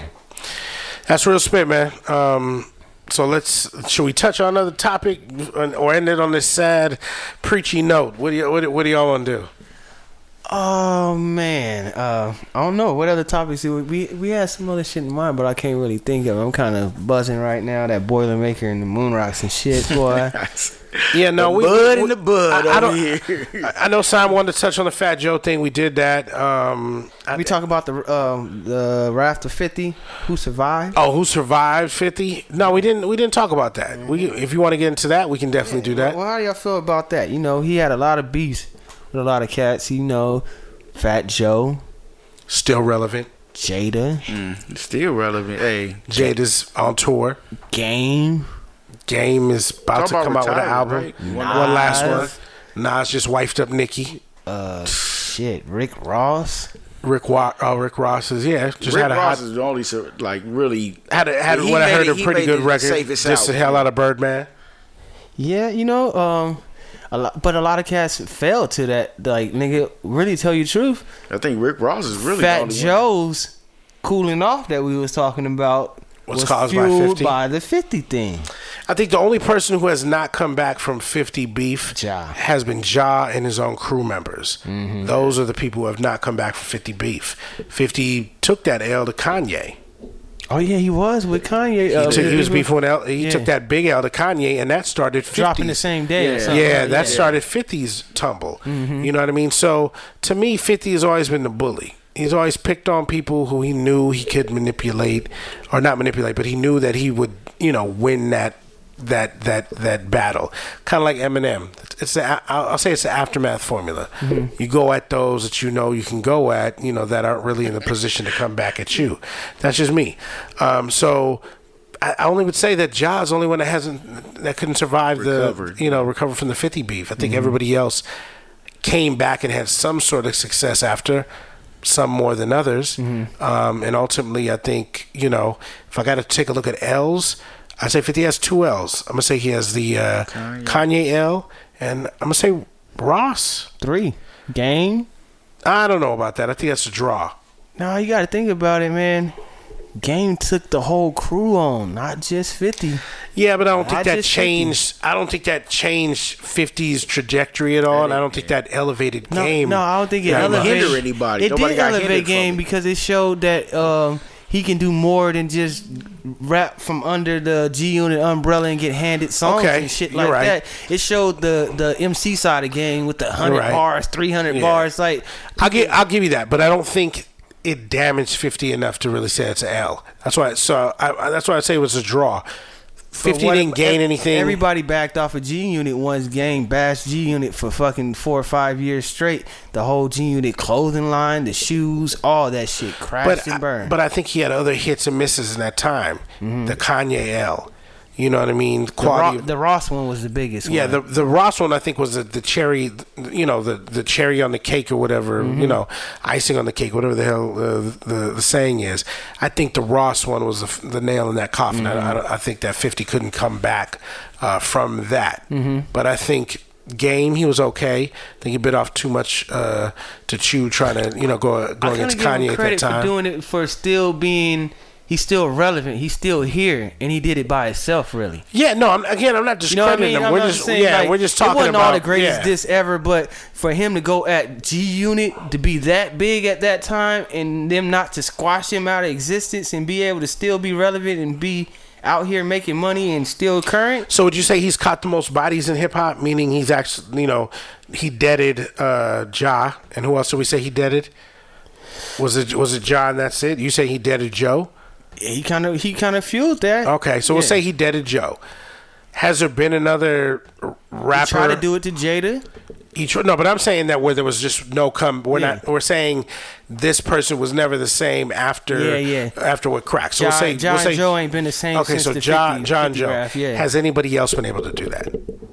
That's real spit, man. Um, so let's, should we touch on another topic or end it on this sad, preachy note? What do you, what do, what do y'all want to do? Oh man, uh, I don't know what other topics we we we had some other shit in mind, but I can't really think of it. I'm kind of buzzing right now. That Boilermaker and the Moon Rocks and shit, boy. Yeah, no, the we bud we, and the bud I, I over don't. here. I know Simon wanted to touch on the Fat Joe thing. We did that. Um, We talk about the um, the Raft of fifty who survived. Oh, who survived fifty? No, we didn't. We didn't talk about that. We, if you want to get into that, we can definitely do that. Well, how do y'all feel about that? You know, he had a lot of beefs with a lot of cats. You know, Fat Joe, Still relevant. Jada, Mm, still relevant. Hey, Jada's on tour. Game. Game is about Talk to about come out with an retiring, album. right? One Nas. last one. Nas just wifed up Nicki. Uh, shit, Rick Ross. Rick Wa- uh, Rick Ross is yeah. Just Rick had a Ross hot, is the only sur- like really had a, had He what I made heard it- a he pretty made good the record. safest Just the out. hell out of Birdman. Yeah, you know, um, a lot, but a lot of cats fell to that. Like, nigga, really tell you the truth. I think Rick Ross is really Fat the only Joe's cooling off that we was talking about Was was caused by fueled fifty? by the fifty thing. I think the only person who has not come back from fifty beef Ja. has been Ja and his own crew members. Mm-hmm. Those are the people who have not come back from fifty beef. fifty took that L to Kanye. Oh yeah, he was with Kanye. He, uh, took, he was with- beefing with L. He yeah. took that big L to Kanye, and that started fifties. dropping the same day. Or Yeah. something. Yeah, like that started fifties tumble. Mm-hmm. You know what I mean? So to me, fifty has always been the bully. He's always picked on people who he knew he could manipulate, or not manipulate, but he knew that he would, you know, win that that that that battle. Kind of like Eminem. It's the, I'll I'll say it's the aftermath formula. Mm-hmm. You go at those that you know you can go at, you know, that aren't really in a position to come back at you. That's just me. Um, so. I I only would say that Ja's the only one that hasn't that couldn't survive Recovered. the you know recover from the fifty beef. I think everybody else came back and had some sort of success after, some more than others, um, and ultimately I think you know if I got to take a look at L's, I say fifty has two L's. I'm gonna say he has the uh, Kanye. Kanye L, and I'm gonna say Ross. three game. I don't know about that. I think that's a draw. No, you got to think about it, man. Game took the whole crew on, not just fifty. Yeah, but I don't think Not that just changed. I don't think that changed fifty's trajectory at all, and I don't think that elevated No, game. no, I don't think it that much. elevated. hinder anybody. It Nobody did got elevate hindered from game it. because it showed that um, he can do more than just rap from under the G Unit umbrella and get handed songs Okay, and shit you're like right. that. It showed the the M C side of game with the hundred right. bars, three hundred Yeah. bars. Like I'll give I'll give you that, but I don't think it damaged fifty enough to really say it's an L. That's why. So I, I, that's why I say it was a draw. fifty what- didn't gain ev- anything. Everybody backed off of G Unit once game bashed G Unit for fucking four or five years straight. The whole G Unit clothing line, the shoes, all that shit crashed but and I, burned. but I think he had other hits and misses in that time. The Kanye L. You know what I mean? the, Quality. Ro- the Ross one was the biggest yeah, one. the the Ross one I think was the, the cherry, you know, the, the cherry on the cake or whatever, Mm-hmm. you know, icing on the cake, whatever the hell uh, the the saying is. I think the Ross one was the, the nail in that coffin. Mm-hmm. I, I, don't- I think that fifty couldn't come back uh, from that. Mm-hmm. But I think Game he was okay. I think he bit off too much uh, to chew trying to you know go I go kinda against give him Kanye at that credit time. for doing it for still being. He's still relevant. He's still here, and he did it by himself. Really, yeah, no. I'm, again, I'm not you know what I discrediting mean? him. I'm We're not just saying, yeah, like, we're just it talking wasn't about all the greatest yeah. diss ever, but for him to go at G Unit to be that big at that time, and them not to squash him out of existence, and be able to still be relevant and be out here making money and still current. So would you say he's caught the most bodies in hip hop? Meaning he's actually, you know, he deaded uh, Ja, and who else did we say he deaded? Was it was it Ja and that's it? You say he deaded Joe? He kind of he kind of fueled that. Okay, so we'll Yeah. say he deaded Joe. Has there been another rapper? He tried to do it to Jada. He tr- no, but I'm saying that where there was just no come. We're Yeah. not. We're saying this person was never the same after. Yeah, yeah. After what cracked. So Ja, we'll say. Ja we'll and say Joe ain't been the same Okay, since so the John, fifty, John fifty Joe. graph, yeah. Has anybody else been able to do that?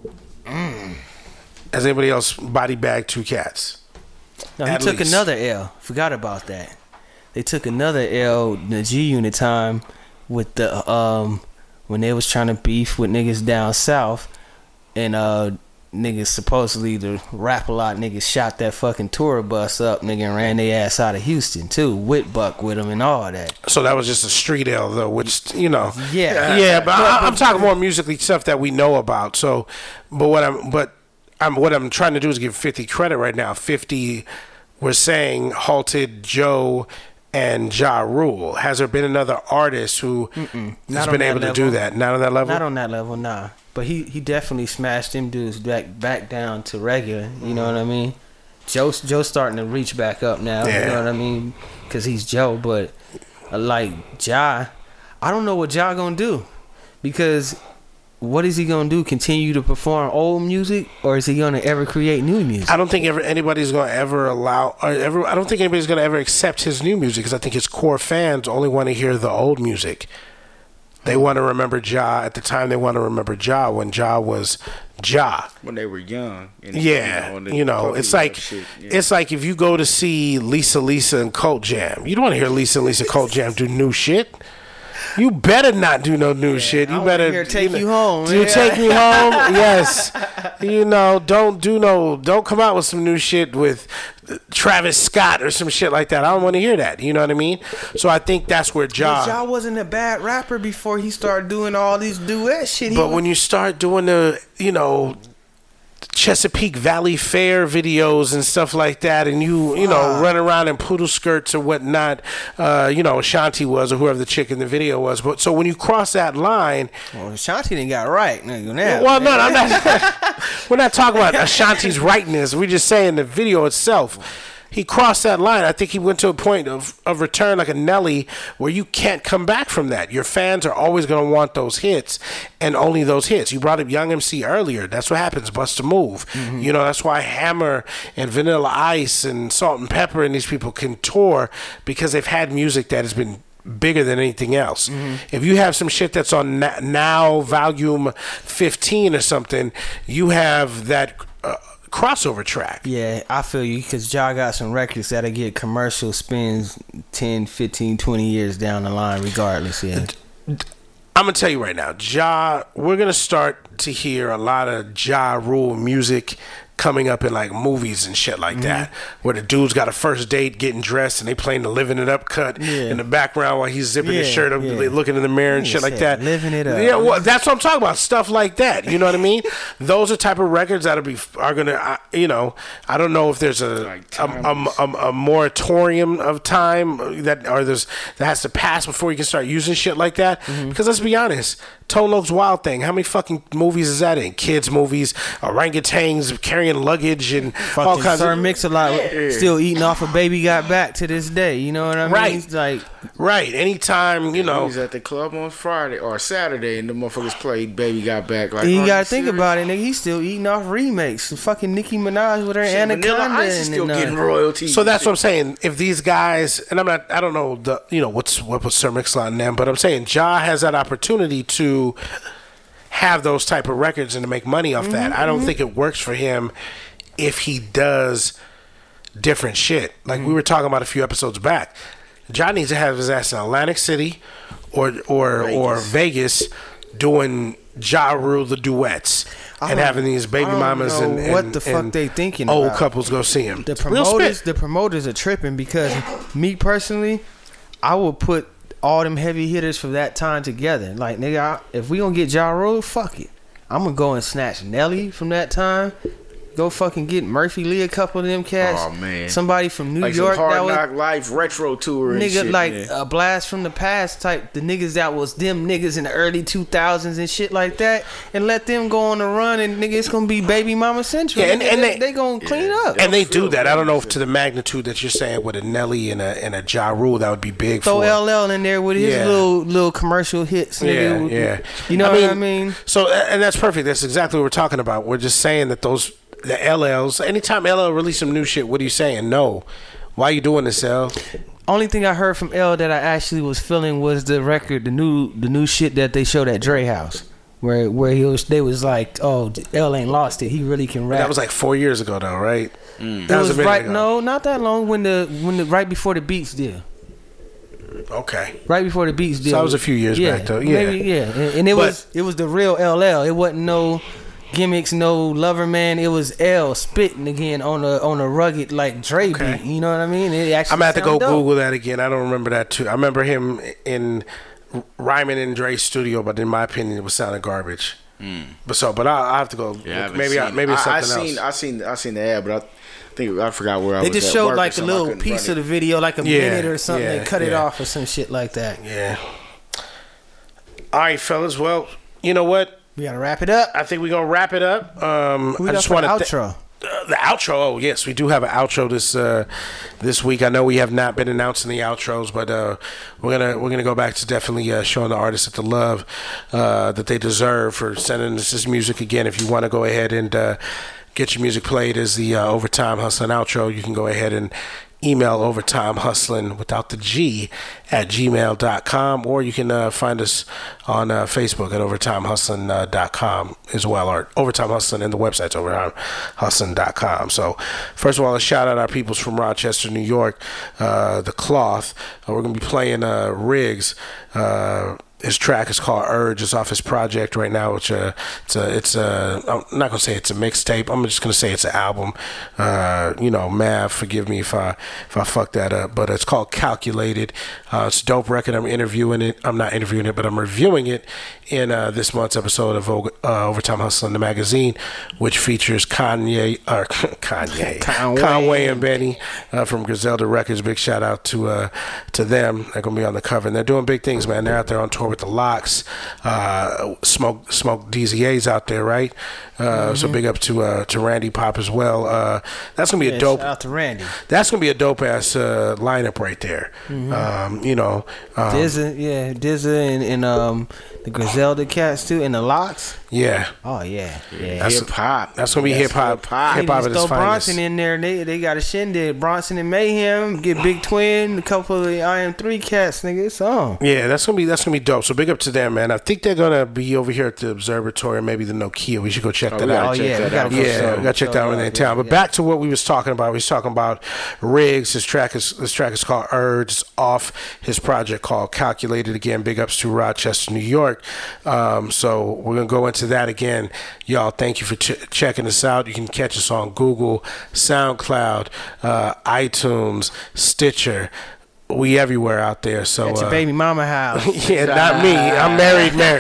Has anybody else body bagged two cats? No, he At took least. another L. Forgot about that. They took another L in the G Unit time with the um when they was trying to beef with niggas down south, and uh niggas supposedly the rap a lot niggas shot that fucking tour bus up, nigga, and ran their ass out of Houston too. Whitbuck with them and all that. So that was just a street L though, which you know. Yeah. Yeah, but I, I'm talking more musically stuff that we know about. So, but what I'm but I'm what I'm trying to do is give fifty credit right now. fifty, we're saying halted Joe and Ja Rule. Has there been another artist who has Not on been that able to do level. that? Not on that level. Not on that level, nah. But he, he definitely smashed them dudes back back down to regular. You know what I mean? Joe Joe's starting to reach back up now. Yeah. You know what I mean? Because he's Joe. But uh, like Ja, I don't know what Ja gonna do, because what is he gonna do? Continue to perform old music, or is he gonna ever create new music? I don't think ever anybody's going to ever allow, or ever. I don't think anybody's going to ever accept his new music because I think his core fans only want to hear the old music. They want to remember Ja at the time. They want to remember Ja when Ja was Ja. when they were young. And, Yeah, and they you know, totally it's like love shit, yeah. it's like if you go to see Lisa Lisa and Cult Jam, you don't want to hear Lisa Lisa Cult Jam do new shit. You better not do no new yeah, shit. You I better here take you, you home. You yeah. take me home. Yes. You know, don't do no. Don't come out with some new shit with Travis Scott or some shit like that. I don't want to hear that. You know what I mean? So I think that's where Ja. Ja wasn't a bad rapper before he started doing all these duet shit. He but was, when you start doing the, you know, Chesapeake Valley Fair videos and stuff like that, and you you know uh, run around in poodle skirts or whatnot, uh, you know Ashanti was or whoever the chick in the video was. But so when you cross that line, well, Ashanti didn't got right. Now, well, no, no, I'm not. We're not talking about Ashanti's rightness. We're just saying the video itself. He crossed that line. I think he went to a point of, of return like a Nelly where you can't come back from that. Your fans are always going to want those hits and only those hits. You brought up Young M C earlier. That's what happens. Bust a move. Mm-hmm. You know, that's why Hammer and Vanilla Ice and Salt and Pepper and these people can tour because they've had music that has been bigger than anything else. Mm-hmm. If you have some shit that's on Now Volume fifteen or something, you have that uh, crossover track. Yeah, I feel you, because Ja got some records that'll get commercial spins ten, fifteen, twenty years down the line regardless. Yeah, I'm gonna tell you right now, Ja, we're gonna start to hear a lot of Ja Rule music coming up in like movies and shit like mm-hmm. that, where the dude's got a first date getting dressed and they playing the Living It Up cut yeah. in the background while he's zipping yeah, his shirt up, yeah. looking in the mirror and you shit like that. Living it up. Yeah, well, that's what I'm talking about. Stuff like that. You know what I mean? Those are type of records that'll be are gonna. Uh, you know, I don't know if there's a like a, a, a, a moratorium of time that or there's that has to pass before you can start using shit like that. Mm-hmm. Because let's be honest. Tone Loc's Wild Thing. How many fucking movies is that in? Kids movies, orangutans carrying luggage and fucking all kinds Sir of Mix-a-Lot yeah. still eating off a Baby Got Back to this day. You know what I mean? Right. It's like right. Anytime, you know. He was at the club on Friday or Saturday and the motherfuckers played Baby Got Back. Like, you gotta think serious? about it, nigga. He's still eating off remakes. Fucking Nicki Minaj with her Shit, Anaconda. Ice is still getting royalties. So that's what I'm saying. If these guys, and I'm not, I don't know the, you know, what's what was Sir Mix-a-Lot in them, but I'm saying Ja has that opportunity to have those type of records and to make money off mm-hmm, that. I don't mm-hmm. think it works for him if he does different shit. Like mm-hmm. we were talking about a few episodes back. Ja needs to have his ass in Atlantic City or or Vegas. or Vegas doing Ja Rule the duets and having these baby mamas and, and what the fuck and they thinking old about. couples go see him. The promoters, the promoters are tripping because me personally, I will put all them heavy hitters from that time together. Like, nigga, I, if we gonna get Ja Rule, fuck it. I'm gonna go and snatch Nelly from that time. Go fucking get Murphy Lee, a couple of them cats. Oh man, somebody from New like York some Hard that was Knock Life retro tour. And nigga, shit, like man. a blast from the past type. The niggas that was them niggas in the early two thousands and shit like that, and let them go on the run. And nigga, it's gonna be Baby Mama Central. Yeah, and, and they, they they gonna yeah, clean up. And they do that. I don't know if to the magnitude that you're saying with a Nelly and a and a Ja Rule, that would be big. Throw for L L in there with his yeah. little little commercial hits. Nigga. Yeah, yeah. You know I mean, what I mean? So and that's perfect. That's exactly what we're talking about. We're just saying that those. The L Ls. Anytime L L release some new shit, what are you saying? No. Why are you doing this, L? Only thing I heard from L that I actually was feeling was the record, the new, the new shit that they showed at Dre House, where where he was. They was like, oh, L ain't lost it. He really can rap. That was like four years ago, though, right? Mm. That it was, was right. Ago. No, not that long. When the when the right before the Beats deal. Okay. Right before the Beats deal. So that was a few years yeah, back, though. Yeah, maybe, yeah, and, and it but, was it was the real L L. It wasn't no gimmicks, no Lover Man. It was L spitting again on a on a rugged like Dre okay. beat. You know what I mean? It actually I'm gonna have to go dope. Google that again. I don't remember that too. I remember him in rhyming in Dre's studio, but in my opinion, it was sounding garbage. Mm. But so, but I, I have to go. Yeah, maybe I, maybe it's I, something I seen, else. I seen I seen the ad, but I think I forgot where I they was. They just at showed work like a little piece of the video, like a yeah, minute or something. Yeah, they cut yeah. it off or some shit like that. Yeah. All right, fellas. Well, you know what? We gotta wrap it up. I think we're gonna wrap it up. Um, we I just want to outro. Th- uh, the outro. Oh yes, we do have an outro this uh, this week. I know we have not been announcing the outros, but uh, we're gonna we're gonna go back to definitely uh, showing the artists the love uh, that they deserve for sending us this music again. If you want to go ahead and uh, get your music played as the uh, Overtime Hustling outro, you can go ahead and email overtime hustling without the G at gmail dot com, or you can uh, find us on uh, Facebook at overtime hustling dot com as well, or Overtime Hustling, and the website's overtime hustling dot com. So first of all, let's shout out our peoples from Rochester, New York, uh, the Cloth. Uh, we're going to be playing uh, Riggs. Uh, His track is called Urge. It's off his project right now, which uh, it's a, it's a, I'm not gonna say it's a mixtape. I'm just gonna say it's an album. Uh, you know, Mav, forgive me if I if I fuck that up, but it's called Calculated. Uh, it's a dope record. I'm interviewing it. I'm not interviewing it, but I'm reviewing it in uh, this month's episode of uh, Overtime Hustling, the magazine, which features Kanye, or Kanye, Conway. Conway and Benny uh, from Griselda Records. Big shout out to uh, to them. They're gonna be on the cover, and they're doing big things, man. They're out there on tour with the Locks. uh, Smoke Smoke D Z A's out there, right? Uh, mm-hmm. So big up to uh, to Randy Pop as well. Uh, that's gonna be yeah, a dope. Shout out to Randy. That's gonna be a dope ass uh, lineup right there. Mm-hmm. Um, you know, um, Dizza, yeah, Dizza and, and um the Griselda cats too, and the Locks. Yeah. Oh yeah, yeah. That's Hip hop. That's gonna be hip hop. Hip hop at its throw finest. Bronson in there. They they got a shindig. Bronson and Mayhem. Get Big Twin. A couple of the I M three cats, nigga. It's on. Yeah, that's gonna be that's gonna be dope. So big up to them, man. I think they're gonna be over here at the Observatory, or maybe the Nokia. We should go check Oh, that we out. gotta check yeah, that we gotta out. go Yeah, show- we gotta check that show out in love, town. yeah, But yeah. back to what we was talking about. We was talking about Riggs. His track is this track is called Urge. It's off his project called Calculated. Again, big ups to Rochester, New York. Um, so we're gonna go into that again, y'all. Thank you for ch- checking us out. You can catch us on Google, SoundCloud, uh, iTunes, Stitcher. We everywhere out there. So At your uh, baby mama house. yeah, not me. I'm married, married.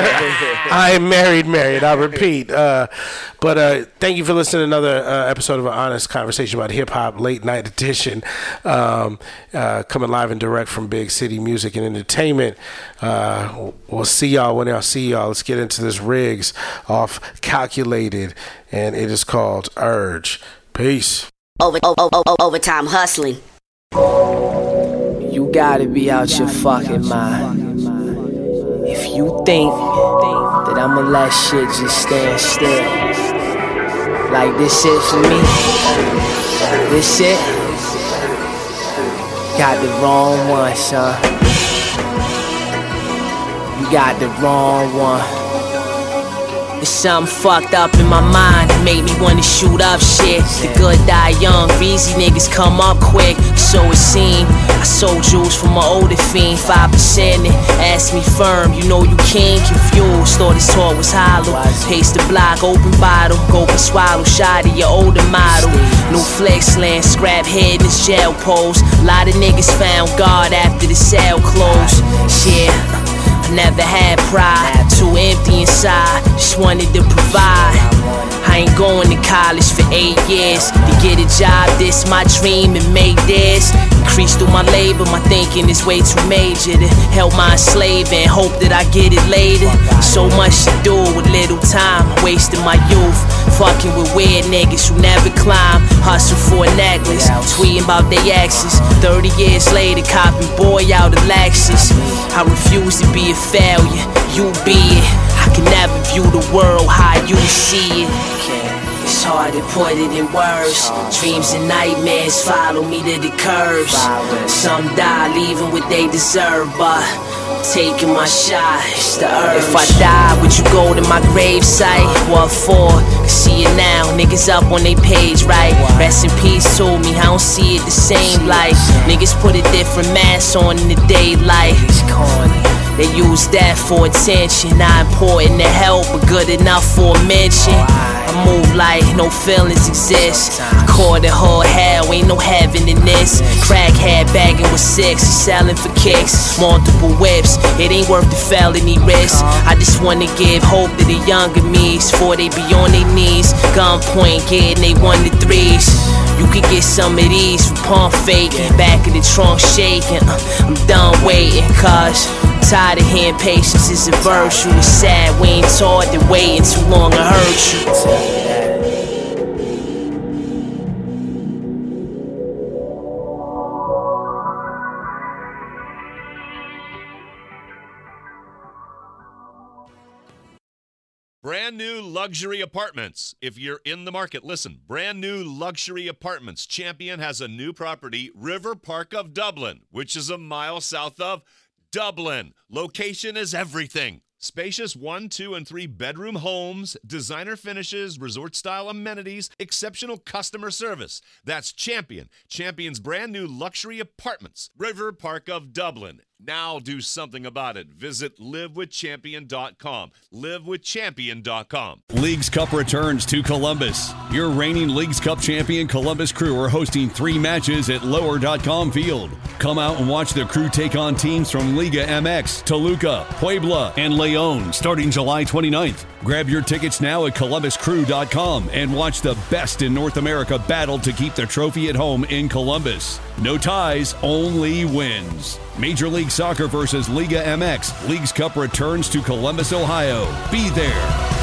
I am married, married. I repeat. Uh, but uh, thank you for listening to another uh, episode of an honest conversation about hip hop, late night edition, um, uh, coming live and direct from Big City Music and Entertainment. Uh, we'll see y'all when y'all see y'all. Let's get into this Riggs off Calculated, and it is called Urge. Peace. Over, over, over, overtime hustling. You gotta be out your fucking mind. If you think that I'ma let shit just stand still, like this shit for me, this shit, got the wrong one, son. You got the wrong one. There's something fucked up in my mind that made me wanna shoot up shit. The good die young, greasy niggas come up quick, so it seemed. I sold jewels from my older fiend, five percent it. Asked me firm, you know you can't confuse. Thought his talk was hollow. Pace the block, open bottle, go and swallow. Shot of your older model. New flex land, scrap head in his jail pose. Lot of niggas found God after the cell closed. Yeah. Never had pride, too empty inside, just wanted to provide. I ain't going to college for eight years to get a job, this my dream and make this. Increase through my labor, my thinking is way too major to help my slave and hope that I get it later. So much to do with little time, wasting my youth. Fucking with weird niggas who never climb, hustle for a necklace, tweeting about they exes. Thirty years later, copy boy out of Lexus. I refuse to be a failure, you be it. I can never view the world how you see it. It's hard to put it in words. Dreams and nightmares follow me to the curves. Some die leaving what they deserve, but taking my shot, it's the urge. If I die, would you go to my gravesite? What for? See it now, niggas up on they page, right? Rest in peace to me, I don't see it the same light. Niggas put a different mask on in the daylight. They use that for attention, not important to help, but good enough for a mention. I move like no feelings exist. I call the whole hell, ain't no heaven in this. Crackhead bagging with six, he's selling for kicks. Multiple whips, it ain't worth the felony risk. I just wanna give hope to the younger me's before they be on their knees. Gunpoint, getting they one to threes. You could get some of these from pump faking, back of the trunk shaking. uh, I'm done waiting, cause tired of hearing patience is a virtue. It's sad we ain't taught that waiting too long to hurt you. Brand brand new luxury apartments. If you're in the market, listen, brand new luxury apartments. Champion has a new property, River Park of Dublin, which is a mile south of Dublin. Location is everything. Spacious one, two, and three bedroom homes, designer finishes, resort-style amenities, exceptional customer service. That's Champion. Champion's brand new luxury apartments. River Park of Dublin. Now do something about it. Visit live with champion dot com. live with champion dot com. Leagues Cup returns to Columbus. Your reigning Leagues Cup champion Columbus Crew are hosting three matches at lower dot com field. Come out and watch the Crew take on teams from Liga M X, Toluca, Puebla, and Leon starting July twenty-ninth. Grab your tickets now at columbus crew dot com and watch the best in North America battle to keep the trophy at home in Columbus. No ties, only wins. Major League Soccer versus Liga M X. Leagues Cup returns to Columbus, Ohio. Be there.